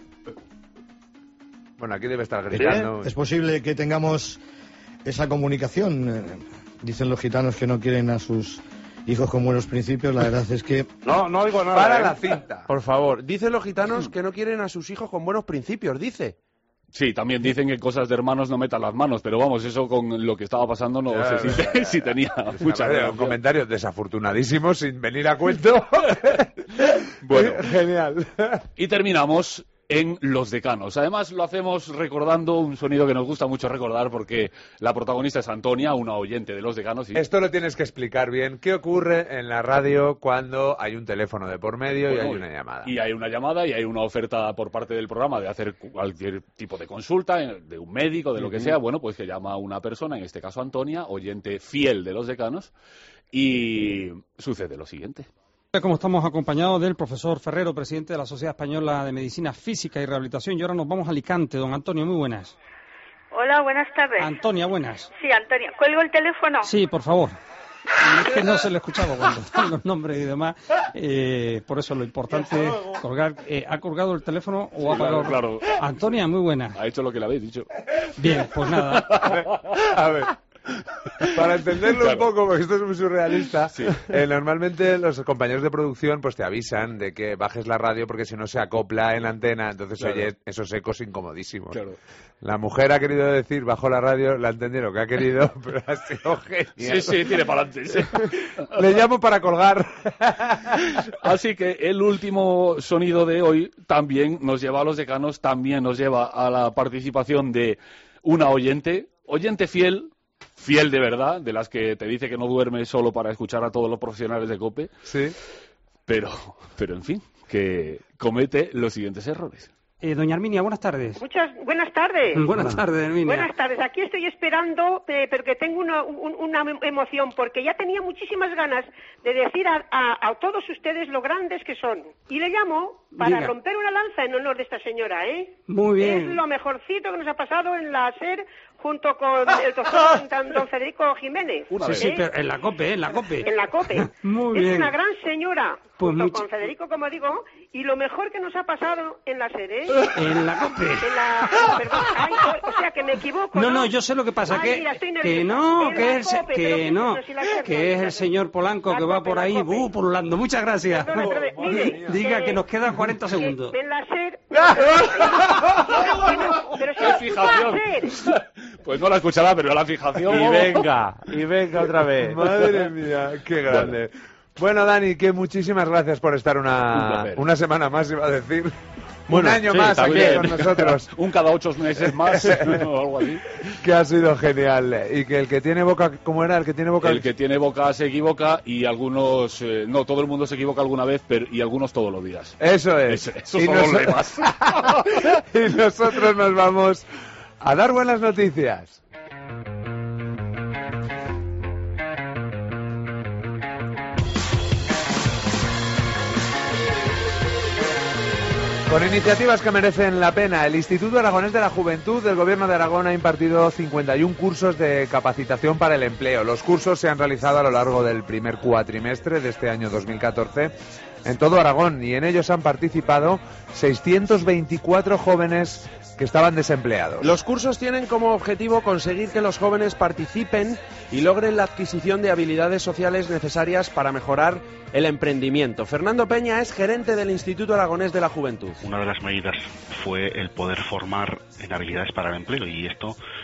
Speaker 2: Bueno, aquí debe estar gritando.
Speaker 29: ¿Es posible que tengamos esa comunicación? Dicen los gitanos que no quieren a sus hijos con buenos principios. La verdad es que...
Speaker 3: No oigo nada.
Speaker 2: Para la cinta.
Speaker 1: Por favor, dicen los gitanos que no quieren a sus hijos con buenos principios, dice.
Speaker 15: Sí, también dicen que cosas de hermanos no metan las manos, pero vamos, eso con lo que estaba pasando no sé si tenía mucha relación.
Speaker 2: Un comentario desafortunadísimo, sin venir a cuento.
Speaker 15: Bueno,
Speaker 2: genial.
Speaker 15: Y terminamos en Los Decanos. Además, lo hacemos recordando un sonido que nos gusta mucho recordar porque la protagonista es Antonia, una oyente de Los Decanos. Y...
Speaker 2: Esto lo tienes que explicar bien. ¿Qué ocurre en la radio cuando hay un teléfono de por medio y hay una llamada?
Speaker 15: Y hay una llamada y hay una oferta por parte del programa de hacer cualquier tipo de consulta, de un médico, de lo que sea. Bueno, pues que llama a una persona, en este caso Antonia, oyente fiel de Los Decanos, y sucede lo siguiente.
Speaker 4: Como estamos acompañados del profesor Ferrero, presidente de la Sociedad Española de Medicina Física y Rehabilitación, y ahora nos vamos a Alicante. Don Antonio, muy buenas.
Speaker 7: Hola, buenas tardes.
Speaker 4: Antonia, buenas.
Speaker 7: Sí, Antonia. ¿Cuelgo el teléfono?
Speaker 4: Sí, por favor. Es que no se le escuchaba cuando están los nombres y demás, por eso lo importante es colgar. ¿Ha colgado el teléfono o ha apagado?
Speaker 15: Claro.
Speaker 4: Antonia, muy buena.
Speaker 15: Ha hecho lo que le habéis dicho.
Speaker 4: Bien, pues nada.
Speaker 2: A ver. Para entenderlo un poco, porque esto es muy surrealista, normalmente los compañeros de producción pues te avisan de que bajes la radio porque si no se acopla en la antena, entonces oye esos ecos incomodísimos.
Speaker 15: Claro.
Speaker 2: La mujer ha querido decir bajo la radio, la entendí lo que ha querido, pero ha sido genial.
Speaker 15: Sí, tiene para adelante. Sí.
Speaker 2: Le llamo para colgar.
Speaker 15: Así que el último sonido de hoy también nos lleva a Los Decanos, también nos lleva a la participación de una oyente fiel de verdad, de las que te dice que no duerme solo para escuchar a todos los profesionales de COPE.
Speaker 2: Sí.
Speaker 15: Pero en fin, que comete los siguientes errores.
Speaker 4: Doña Herminia, buenas tardes.
Speaker 7: Buenas tardes.
Speaker 4: Buenas tardes, Herminia.
Speaker 7: Buenas tardes. Aquí estoy esperando, pero que tengo una emoción, porque ya tenía muchísimas ganas de decir a todos ustedes lo grandes que son. Y le llamo para romper una lanza en honor de esta señora, ¿eh?
Speaker 4: Muy bien.
Speaker 7: Es lo mejorcito que nos ha pasado en la SER junto con el doctor don Federico Jiménez.
Speaker 4: Sí, pero en la COPE.
Speaker 7: En la COPE.
Speaker 4: Muy
Speaker 7: es
Speaker 4: bien.
Speaker 7: una gran señora,
Speaker 4: pues
Speaker 7: junto con Federico, como digo, y lo mejor que nos ha pasado en la SER, ¿eh?
Speaker 4: En la COPE.
Speaker 7: Perdón, o sea, que me equivoco.
Speaker 4: No, yo sé lo que pasa, que es el señor Polanco que va por ahí pululando. Muchas gracias.
Speaker 7: Mire,
Speaker 4: diga que nos quedan 40 segundos.
Speaker 7: En la SER...
Speaker 15: Pero si fijación. Pues no la escuchará, pero la fijación...
Speaker 2: Y venga otra vez. Madre mía, qué grande. Bueno, Dani, que muchísimas gracias por estar una semana más, iba a decir. Un año más aquí con nosotros.
Speaker 15: Un cada 8 meses más o algo así.
Speaker 2: Que ha sido genial. Y que el que tiene boca, ¿cómo era? El que tiene boca...
Speaker 15: El que tiene boca se equivoca y algunos... no, todo el mundo se equivoca alguna vez, y algunos todos los días.
Speaker 2: Eso es.
Speaker 15: Eso son los lemas.
Speaker 2: Y nosotros nos vamos a dar buenas noticias. Con iniciativas que merecen la pena, el Instituto Aragonés de la Juventud del Gobierno de Aragón ha impartido 51 cursos de capacitación para el empleo. Los cursos se han realizado a lo largo del primer cuatrimestre de este año 2014 en todo Aragón y en ellos han participado 624 jóvenes que estaban desempleados.
Speaker 1: Los cursos tienen como objetivo conseguir que los jóvenes participen y logren la adquisición de habilidades sociales necesarias para mejorar el emprendimiento. Fernando Peña es gerente del Instituto Aragonés de la Juventud.
Speaker 8: Una de las medidas fue el poder formar en habilidades para el empleo y esto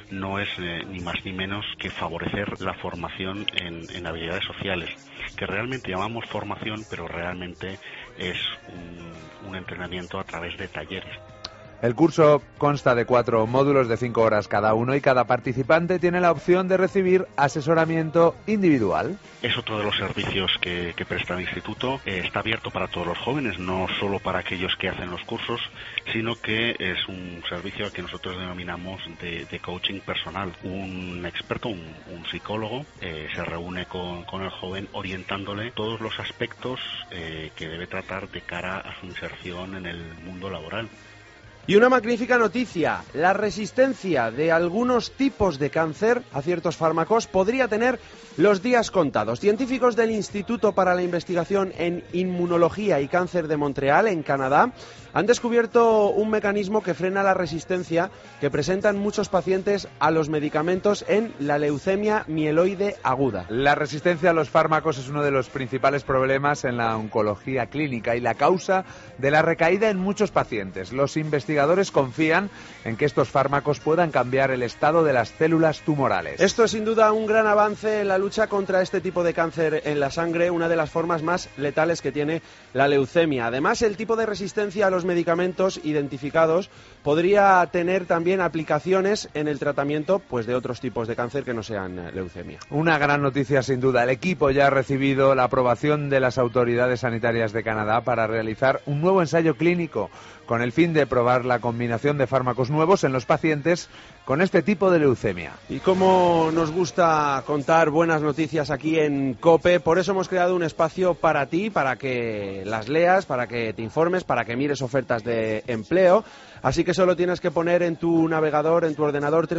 Speaker 5: no es ni más ni menos que favorecer la formación en habilidades sociales, que realmente llamamos formación, pero realmente es un entrenamiento a través de talleres.
Speaker 2: El curso consta de 4 módulos de 5 horas cada uno y cada participante tiene la opción de recibir asesoramiento individual.
Speaker 5: Es otro de los servicios que presta el instituto. Está abierto para todos los jóvenes, no solo para aquellos que hacen los cursos, sino que es un servicio que nosotros denominamos de coaching personal. Un experto, un psicólogo, se reúne con el joven orientándole todos los aspectos que debe tratar de cara a su inserción en el mundo laboral.
Speaker 1: Y una magnífica noticia, la resistencia de algunos tipos de cáncer a ciertos fármacos podría tener los días contados. Científicos del Instituto para la Investigación en Inmunología y Cáncer de Montreal, en Canadá, han descubierto un mecanismo que frena la resistencia que presentan muchos pacientes a los medicamentos en la leucemia mieloide aguda.
Speaker 2: La resistencia a los fármacos es uno de los principales problemas en la oncología clínica y la causa de la recaída en muchos pacientes. Los investigadores confían en que estos fármacos puedan cambiar el estado de las células tumorales.
Speaker 1: Esto es sin duda un gran avance en la lucha contra este tipo de cáncer en la sangre, una de las formas más letales que tiene la leucemia. Además, el tipo de resistencia a los medicamentos identificados podría tener también aplicaciones en el tratamiento pues de otros tipos de cáncer que no sean leucemia.
Speaker 2: Una gran noticia sin duda. El equipo ya ha recibido la aprobación de las autoridades sanitarias de Canadá para realizar un nuevo ensayo clínico con el fin de probar la combinación de fármacos nuevos en los pacientes con este tipo de leucemia.
Speaker 1: Y como nos gusta contar buenas noticias aquí en COPE, por eso hemos creado un espacio para ti, para que las leas, para que te informes, para que mires ofertas de empleo. Así que solo tienes que poner en tu navegador, en tu ordenador,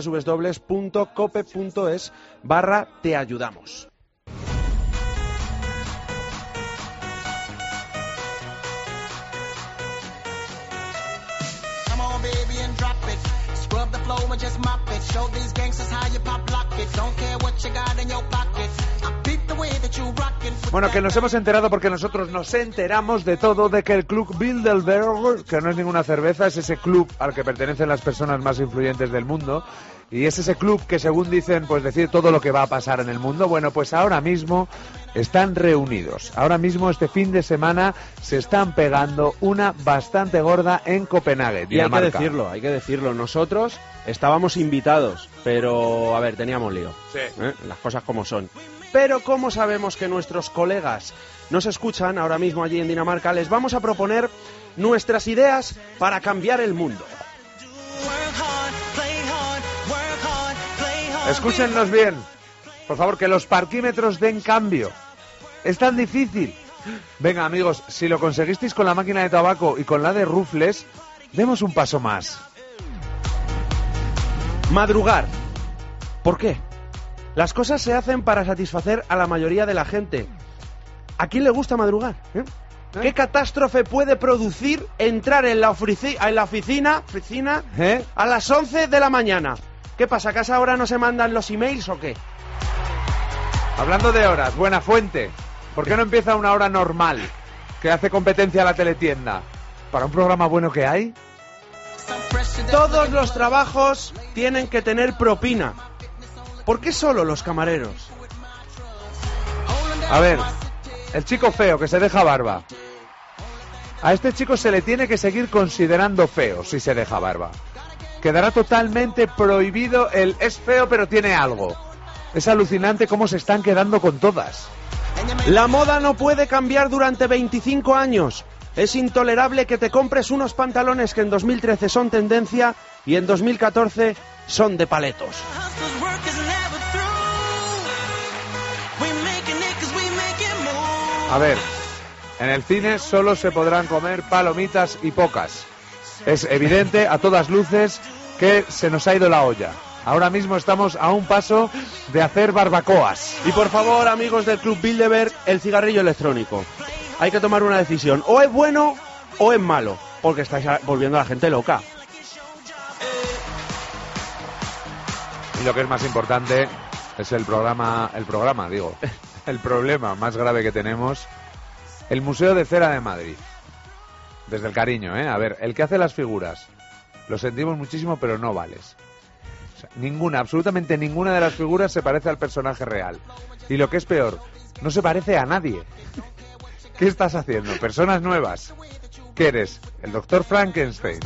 Speaker 1: www.cope.es/teayudamos.
Speaker 2: Bueno, que nos hemos enterado porque nosotros nos enteramos de todo, de que el Club Bilderberg, que no es ninguna cerveza, es ese club al que pertenecen las personas más influyentes del mundo, y es ese club que, según dicen, pues decir todo lo que va a pasar en el mundo. Bueno, pues ahora mismo están reunidos. Ahora mismo, este fin de semana, se están pegando una bastante gorda en Copenhague, Dinamarca.
Speaker 1: Y hay que decirlo. Nosotros estábamos invitados, pero, a ver, teníamos lío.
Speaker 2: Sí.
Speaker 1: Las cosas como son. Pero como sabemos que nuestros colegas nos escuchan ahora mismo allí en Dinamarca, les vamos a proponer nuestras ideas para cambiar el mundo.
Speaker 2: Escúchennos bien, por favor, que los parquímetros den cambio. Es tan difícil. Venga, amigos, si lo conseguisteis con la máquina de tabaco y con la de rufles, demos un paso más.
Speaker 1: Madrugar. ¿Por qué? Las cosas se hacen para satisfacer a la mayoría de la gente. ¿A quién le gusta madrugar? ¿Qué catástrofe puede producir entrar en la oficina a las 11 de la mañana? ¿Qué pasa? ¿Que a esa hora no se mandan los emails o qué?
Speaker 2: Hablando de horas, Buena Fuente, ¿por qué no empieza a una hora normal que hace competencia a la teletienda? ¿Para un programa bueno que hay?
Speaker 1: Todos los trabajos tienen que tener propina. ¿Por qué solo los camareros?
Speaker 2: A ver, el chico feo que se deja barba. A este chico se le tiene que seguir considerando feo si se deja barba. Quedará totalmente prohibido el es feo pero tiene algo. Es alucinante cómo se están quedando con todas.
Speaker 1: La moda no puede cambiar durante 25 años. Es intolerable que te compres unos pantalones que en 2013 son tendencia y en 2014 son de paletos.
Speaker 2: A ver, en el cine solo se podrán comer palomitas y pocas. Es evidente, a todas luces, que se nos ha ido la olla. Ahora mismo estamos a un paso de hacer barbacoas.
Speaker 1: Y por favor, amigos del Club Bilderberg, el cigarrillo electrónico. Hay que tomar una decisión. O es bueno o es malo. Porque estáis volviendo a la gente loca.
Speaker 2: Y lo que es más importante es el problema más grave que tenemos. El Museo de Cera de Madrid. Desde el cariño, A ver, el que hace las figuras. Lo sentimos muchísimo, pero no vales. O sea, ninguna, absolutamente ninguna de las figuras se parece al personaje real. Y lo que es peor, no se parece a nadie. ¿Qué estás haciendo? Personas nuevas. ¿Qué eres? ¿El doctor Frankenstein?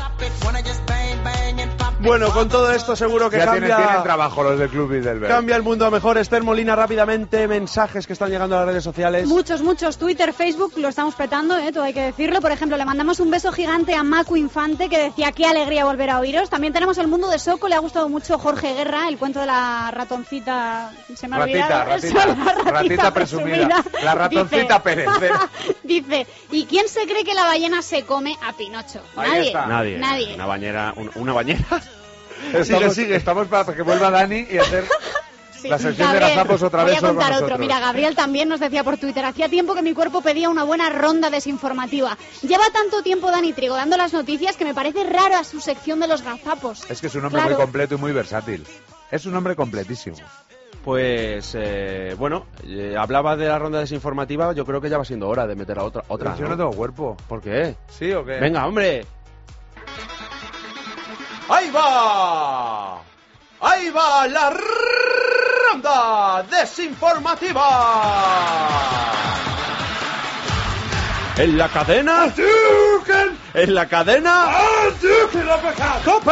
Speaker 1: Bueno, con todo esto seguro que
Speaker 2: ya
Speaker 1: cambia...
Speaker 2: tienen trabajo los del Club Bilderberg.
Speaker 1: Cambia el mundo a mejor. Esther Molina, rápidamente, mensajes que están llegando a las redes sociales.
Speaker 6: Muchos, Twitter, Facebook, lo estamos petando, todo hay que decirlo. Por ejemplo, le mandamos un beso gigante a Macu Infante, que decía, qué alegría volver a oíros. También tenemos el mundo de Soco, le ha gustado mucho Jorge Guerra, el cuento de la ratoncita... Se me ha olvidado.
Speaker 2: Ratita presumida. La ratoncita Pérez.
Speaker 6: Dice, ¿y quién se cree que la ballena se come a Pinocho? Nadie.
Speaker 1: Una bañera. ¿Una bañera?
Speaker 2: Estamos para que vuelva Dani y hacer la sección
Speaker 6: Gabriel,
Speaker 2: de gazapos otra vez.
Speaker 6: Voy a contar otro. Mira, Gabriel también nos decía por Twitter, hacía tiempo que mi cuerpo pedía una buena ronda desinformativa. Lleva tanto tiempo Dani Trigo dando las noticias que me parece rara su sección de los gazapos.
Speaker 2: Es que es un hombre muy completo y muy versátil. Es un hombre completísimo.
Speaker 1: Pues, hablaba de la ronda desinformativa, yo creo que ya va siendo hora de meter a otra.
Speaker 2: Pero yo no tengo cuerpo.
Speaker 1: ¿Por qué?
Speaker 2: ¿Sí o qué?
Speaker 1: Venga, hombre. ¡Ahí va! ¡Ahí va la ronda desinformativa! En la cadena... En la cadena... ¡COPE!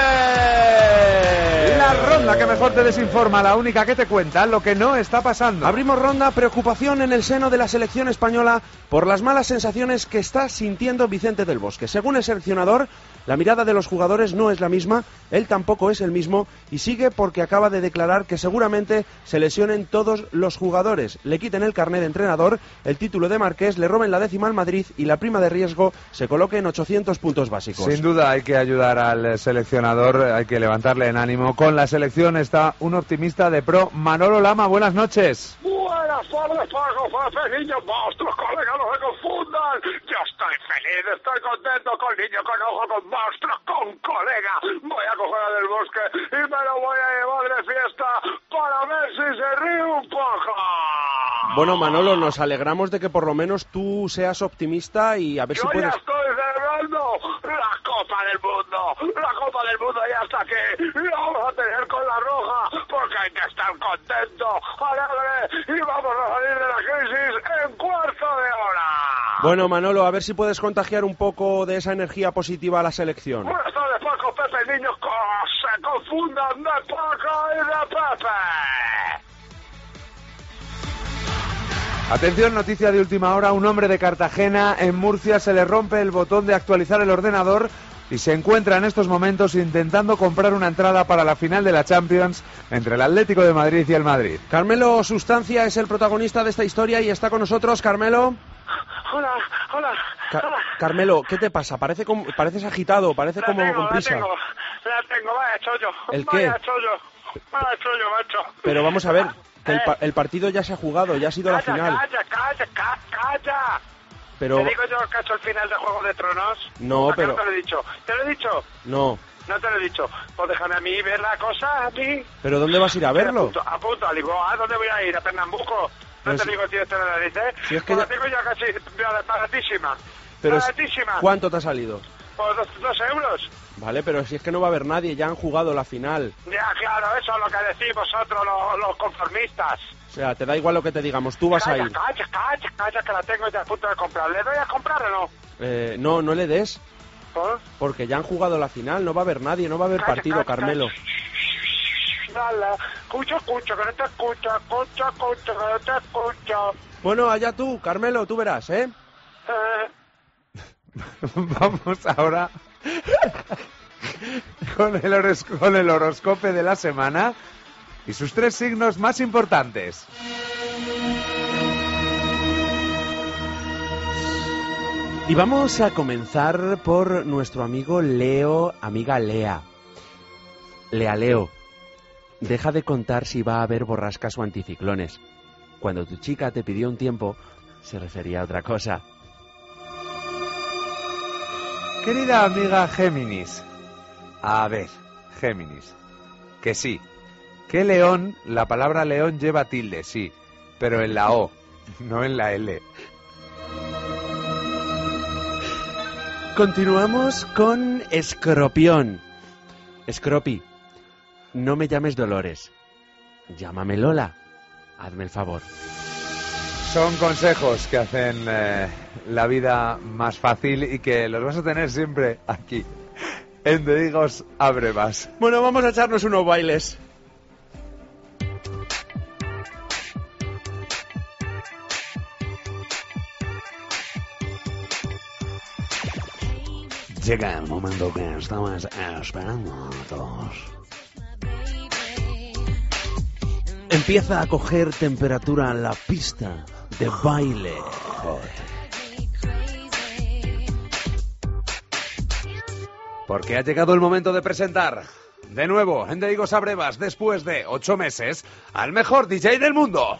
Speaker 2: La ronda que mejor te desinforma, la única que te cuenta lo que no está pasando.
Speaker 1: Abrimos ronda, preocupación en el seno de la selección española por las malas sensaciones que está sintiendo Vicente del Bosque. Según el seleccionador, la mirada de los jugadores no es la misma, él tampoco es el mismo y sigue porque acaba de declarar que seguramente se lesionen todos los jugadores, le quiten el carné de entrenador, el título de marqués, le roben la décima al Madrid y la prima de riesgo se coloque en 800 puntos básicos.
Speaker 2: Sin duda hay que ayudar al seleccionador, hay que levantarle en ánimo. Con la selección está un optimista de pro, Manolo Lama, buenas noches.
Speaker 8: Buenas tardes, Paco, niños monstruos, colegas, no se confundan. Yo estoy feliz, estoy contento con niño, con ojo, con monstruos, con colega. Voy a coger a Del Bosque y me lo voy a llevar de fiesta para ver si se ríe un poco.
Speaker 1: Bueno, Manolo, nos alegramos de que por lo menos tú seas optimista y a ver si puedes...
Speaker 8: Yo ya estoy celebrando la Copa del Mundo. La Copa del Mundo ya está aquí. Y la vamos a tener con la roja porque hay que estar contento, alegre y vamos a salir de la crisis en cuarto de hora.
Speaker 1: Bueno, Manolo, a ver si puedes contagiar un poco de esa energía positiva a la selección.
Speaker 8: Buenas tardes, Paco, Pepe, niños, se confundan de Paco y de Pepe.
Speaker 2: Atención, noticia de última hora, un hombre de Cartagena en Murcia se le rompe el botón de actualizar el ordenador y se encuentra en estos momentos intentando comprar una entrada para la final de la Champions entre el Atlético de Madrid y el Madrid.
Speaker 1: Carmelo Sustancia es el protagonista de esta historia y está con nosotros. Carmelo.
Speaker 8: Hola.
Speaker 1: Carmelo, ¿qué te pasa? Pareces agitado, parece como con prisa.
Speaker 8: La tengo, vaya chollo.
Speaker 1: ¿El qué?
Speaker 8: Vaya chollo, macho.
Speaker 1: Pero vamos a ver, que el partido ya se ha jugado, ya ha sido la final.
Speaker 8: Calla.
Speaker 1: Pero...
Speaker 8: ¿Te digo yo que ha hecho el final de Juego de Tronos?
Speaker 1: No, pero...
Speaker 8: No te lo he dicho. ¿Te lo he dicho?
Speaker 1: No.
Speaker 8: No te lo he dicho. Pues déjame a mí ver la cosa, a ti.
Speaker 1: ¿Pero dónde vas a ir a verlo?
Speaker 8: Apunto. Digo, ¿a dónde voy a ir? ¿A Pernambuco? No te digo, tío, esto de la nariz, ¿eh?
Speaker 1: Si es que
Speaker 8: pues la tengo ya casi baratísima.
Speaker 1: Pero
Speaker 8: baratísima.
Speaker 1: ¿Cuánto te ha salido?
Speaker 8: Pues 2 euros.
Speaker 1: Vale, pero si es que no va a haber nadie, ya han jugado la final.
Speaker 8: Ya, claro, eso es lo que decís vosotros, los conformistas.
Speaker 1: O sea, te da igual lo que te digamos, tú vas a ir.
Speaker 8: Calla, que la tengo ya a punto de comprar. ¿Le doy a comprar o no?
Speaker 1: No le des. ¿Por? Porque ya han jugado la final, no va a haber nadie, no va a haber partido, Carmelo.
Speaker 8: Dale, escucho, que no te escucho, que no te escucho.
Speaker 1: Bueno, allá tú, Carmelo, tú verás, ¿eh?
Speaker 2: Vamos ahora con el horóscopo de la semana y sus 3 signos más importantes.
Speaker 1: Y vamos a comenzar por nuestro amigo Leo, amiga Lea. Leo, deja de contar si va a haber borrascas o anticiclones. Cuando tu chica te pidió un tiempo, se refería a otra cosa.
Speaker 2: Querida amiga Géminis, a ver, Géminis, que sí, que león, la palabra león lleva tilde, sí, pero en la O, no en la L. Continuamos con Escorpión.
Speaker 1: Escorpi, no me llames Dolores. Llámame Lola. Hazme el favor.
Speaker 2: Son consejos que hacen la vida más fácil y que los vas a tener siempre aquí, en De Higos a Brevas.
Speaker 1: Bueno, vamos a echarnos unos bailes.
Speaker 9: Llega el momento que estabas esperando todos.
Speaker 1: Empieza a coger temperatura la pista de baile.
Speaker 2: Porque ha llegado el momento de presentar de nuevo en De Higos a Brevas, después de 8 meses, al mejor DJ del mundo.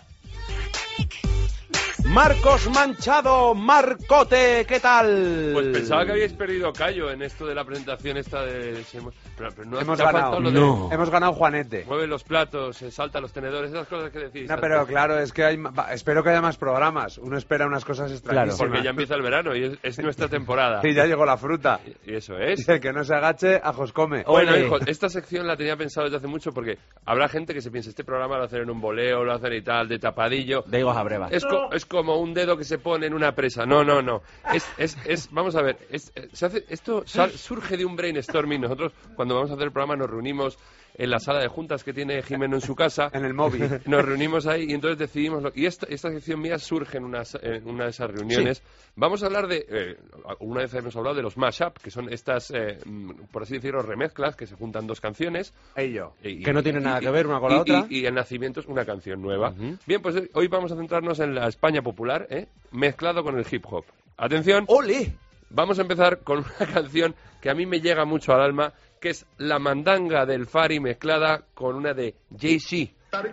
Speaker 1: Marcos Manchado, Marcote, ¿qué tal?
Speaker 10: Pues pensaba que habíais perdido callo en esto de la presentación esta de... Pero no,
Speaker 2: hemos ganado, hemos ganado Juanete.
Speaker 10: Mueve los platos, salta los tenedores, esas cosas que decís.
Speaker 2: No, pero claro, es que espero que haya más programas. Uno espera unas cosas extrañísimas.
Speaker 10: Claro. Porque ya empieza el verano y es nuestra temporada.
Speaker 2: Y ya llegó la fruta.
Speaker 10: Y eso es.
Speaker 2: Y el que no se agache, ajos come.
Speaker 10: Bueno, hijo, esta sección la tenía pensado desde hace mucho porque habrá gente que se piensa, este programa lo hacen en un voleo, lo hacen y tal, de tapadillo.
Speaker 1: De Higos a Brevas.
Speaker 10: Es como un dedo que se pone en una presa. No. Vamos a ver, esto surge de un brainstorming. Nosotros, cuando vamos a hacer el programa, nos reunimos en la sala de juntas que tiene Jimeno en su casa.
Speaker 2: En el móvil.
Speaker 10: Nos reunimos ahí y entonces decidimos... Y esta sección mía surge en una de esas reuniones. Sí. Vamos a hablar de... una vez hemos hablado de los mashup, que son estas, por así decirlo, remezclas, que se juntan dos canciones.
Speaker 1: Que no tienen nada que ver una con la otra.
Speaker 10: Y el nacimiento es una canción nueva. Bien, pues hoy vamos a centrarnos en la España popular, mezclado con el hip hop. Atención.
Speaker 1: ¡Ole!
Speaker 10: Vamos a empezar con una canción que a mí me llega mucho al alma, que es La Mandanga del Fari mezclada con una de Jay-Z.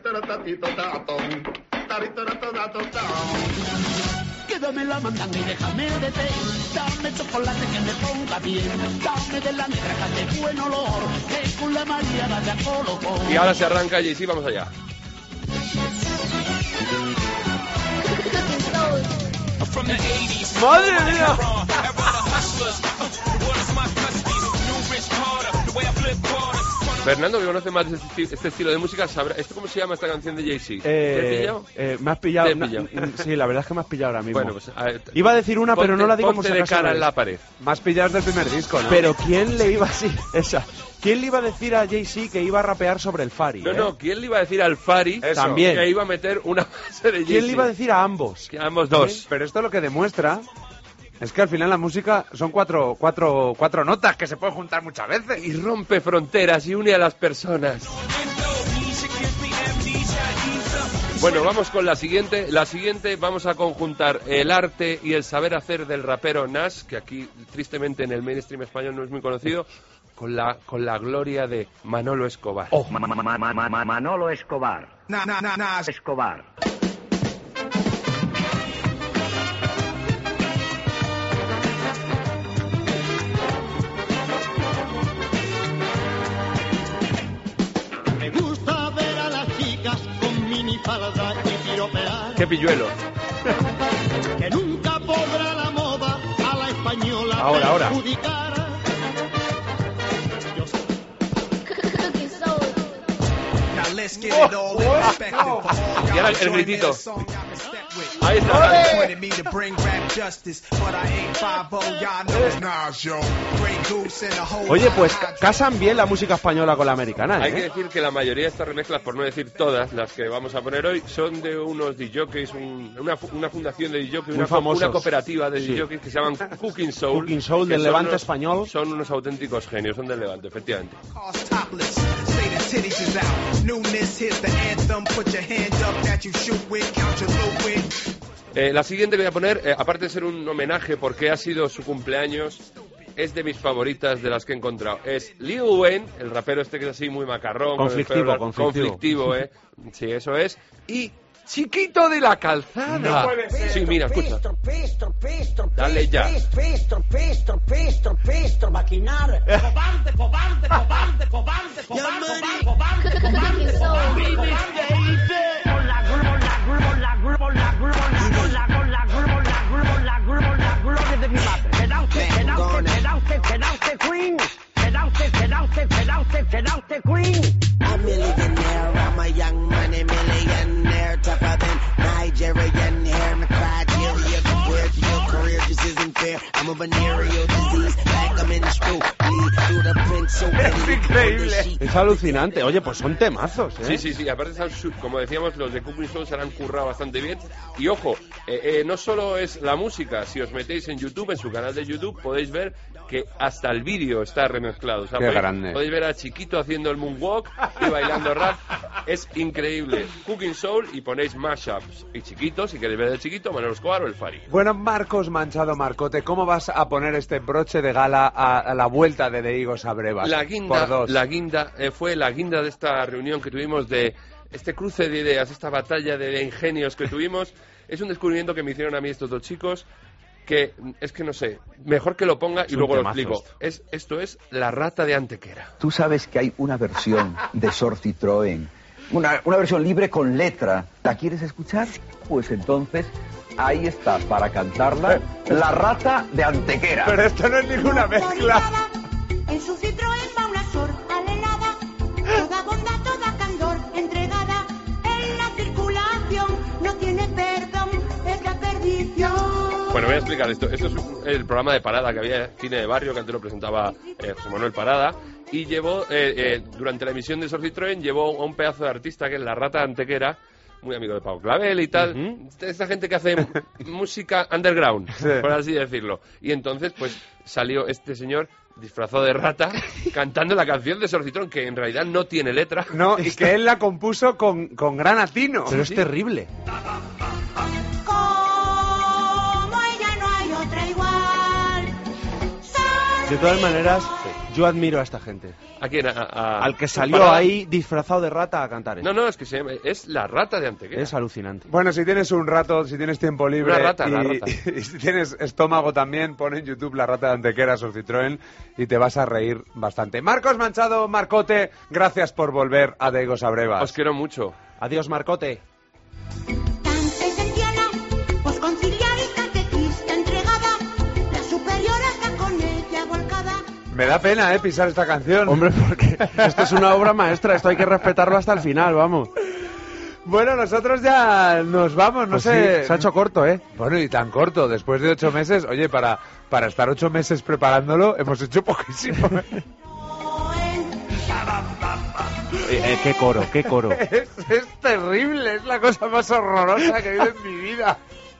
Speaker 11: Quédame la mandanga y déjame de té. Dame chocolate que me ponga bien. Dame de la negra que de buen olor. Que con la María vaya colocó.
Speaker 10: Y ahora se arranca Jay-Z, vamos allá.
Speaker 1: ¡Madre mía!
Speaker 10: Fernando, que conoce más este estilo de música, sabrá... ¿Cómo se llama esta canción de Jay-Z?
Speaker 1: ¿Te has pillado? Me has pillado. Sí, la verdad es que me has pillado ahora mismo.
Speaker 10: Bueno, pues,
Speaker 1: iba a decir una, pero no la digo
Speaker 10: por si acaso. Ponte de cara en la pared.
Speaker 2: Más pillados del primer disco, ¿no?
Speaker 1: Pero ¿quién le iba ¿Quién le iba a decir a Jay-Z que iba a rapear sobre el Fari?
Speaker 10: No, ¿quién le iba a decir al Fari
Speaker 1: también
Speaker 10: que iba a meter una base de Jay-Z?
Speaker 1: ¿Quién le iba a decir a ambos?
Speaker 10: Que a ambos dos.
Speaker 2: Pero esto lo que demuestra es que al final la música son cuatro notas que se pueden juntar muchas veces.
Speaker 10: Y rompe fronteras y une a las personas. Bueno, vamos con la siguiente. La siguiente vamos a conjuntar el arte y el saber hacer del rapero Nas, que aquí tristemente en el mainstream español no es muy conocido, con la gloria de Manolo Escobar.
Speaker 22: Manolo Escobar. Escobar.
Speaker 11: Me gusta ver a las chicas con minifalda y piropear.
Speaker 10: ¡Qué pilluelo!
Speaker 11: Que nunca podrá la moda a la española
Speaker 10: ahora.
Speaker 11: perjudicar.
Speaker 10: Y ahora el gritito. Ahí está.
Speaker 1: Oye, pues casan bien la música española con la americana,
Speaker 10: Hay que decir que la mayoría de estas remezclas, por no decir todas las que vamos a poner hoy, son de unos DJs, una fundación de DJs, una cooperativa de DJs que se llaman Cooking Soul.
Speaker 1: Cooking Soul del Levante español.
Speaker 10: Son unos auténticos genios, son del Levante, efectivamente. La siguiente que voy a poner, aparte de ser un homenaje porque ha sido su cumpleaños, es de mis favoritas de las que he encontrado. Es Lil Wayne, el rapero este que es así muy macarrón. Conflictivo, Sí, eso es. Y Chiquito de la Calzada.
Speaker 11: No puede ser.
Speaker 10: Sí, mira, escucha. Dale ya.
Speaker 11: Pestro, maquinar. Cobarde. Queen.
Speaker 1: Es increíble. Es alucinante. Oye, pues son temazos, ¿eh?
Speaker 10: Sí. Aparte, como decíamos, los de Cooking Soul se han currado bastante bien. Y ojo, no solo es la música. Si os metéis en YouTube, en su canal de YouTube, podéis ver que hasta el vídeo está remezclado. O sea, podéis ver a Chiquito haciendo el moonwalk y bailando rap. Es increíble. Cooking Soul y ponéis mashups. Y Chiquito, si queréis ver el Chiquito, Manolo Escobar o el Fari.
Speaker 2: Bueno, Marcos Manchado Marcote, ¿cómo vas a poner este broche de gala a la vuelta de Higos a Brevas?
Speaker 10: La guinda fue la guinda de esta reunión que tuvimos, de este cruce de ideas, esta batalla de ingenios que tuvimos. Es un descubrimiento que me hicieron a mí estos dos chicos, que es que no sé, mejor que lo ponga y luego lo explico. Esto es La rata de Antequera.
Speaker 12: Tú sabes que hay una versión de Sor Citroën, una versión libre con letra. ¿La quieres escuchar? Pues entonces ahí está, para cantarla, La rata de Antequera.
Speaker 2: Pero esto no es ninguna mezcla.
Speaker 11: En su Citroën va una Sor alelada, toda bondad, toda candor entregada. En la circulación no tiene perdón, es la perdición.
Speaker 10: Bueno, voy a explicar esto. Esto es el programa de Parada que había, Cine de Barrio, que antes lo presentaba José Manuel Parada. Y llevó, durante la emisión de Sor Citroën, llevó a un pedazo de artista que es La rata de Antequera, muy amigo de Pau Clavel y tal. Esta gente que hace música underground, por así decirlo. Y entonces, pues, salió este señor disfrazado de rata cantando la canción de Sor Citroën, que en realidad no tiene letra.
Speaker 2: No, y que él la compuso con gran atino.
Speaker 1: Pero es terrible. De todas maneras, yo admiro a esta gente.
Speaker 10: ¿A quién?
Speaker 1: Al que salió ahí disfrazado de rata a cantar esto.
Speaker 10: No, es que es La rata de Antequera.
Speaker 1: Es alucinante.
Speaker 2: Bueno, si tienes un rato, si tienes tiempo libre
Speaker 10: una rata.
Speaker 2: Y si tienes estómago también, pon en YouTube La rata de Antequera, Sor Citroën, y te vas a reír bastante. Marcos Manchado Marcote, gracias por volver a Higos a Brevas.
Speaker 10: Os quiero mucho.
Speaker 1: Adiós, Marcote.
Speaker 2: Me da pena, pisar esta canción.
Speaker 1: Hombre, porque esto es una obra maestra, esto hay que respetarlo hasta el final, vamos.
Speaker 2: Bueno, nosotros ya nos vamos, no sé.
Speaker 1: Sí, se ha hecho corto, ¿eh?
Speaker 2: Bueno, y tan corto, después de 8 meses. Oye, para estar 8 meses preparándolo, hemos hecho poquísimo, ¿eh?
Speaker 1: Qué coro.
Speaker 2: Es terrible, es la cosa más horrorosa que he visto en mi vida.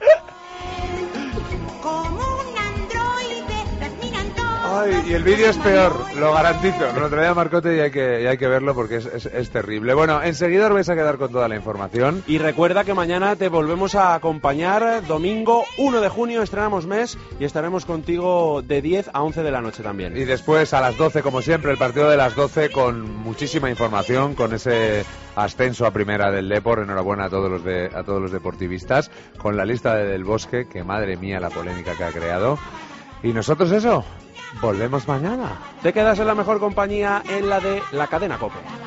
Speaker 2: Ay, y el vídeo es peor, lo garantizo. Nos lo traía Marcote y hay que verlo porque es terrible. Bueno, enseguida os vais a quedar con toda la información.
Speaker 1: Y recuerda que mañana te volvemos a acompañar. Domingo 1 de junio estrenamos mes y estaremos contigo de 10 a 11 de la noche también.
Speaker 2: Y después a las 12, como siempre, el partido de las 12 con muchísima información, con ese ascenso a primera del Depor. Enhorabuena a todos los deportivistas. Con la lista de Del Bosque, que madre mía la polémica que ha creado. Y nosotros eso... Volvemos mañana.
Speaker 1: Te quedas en la mejor compañía, en la de la cadena COPE.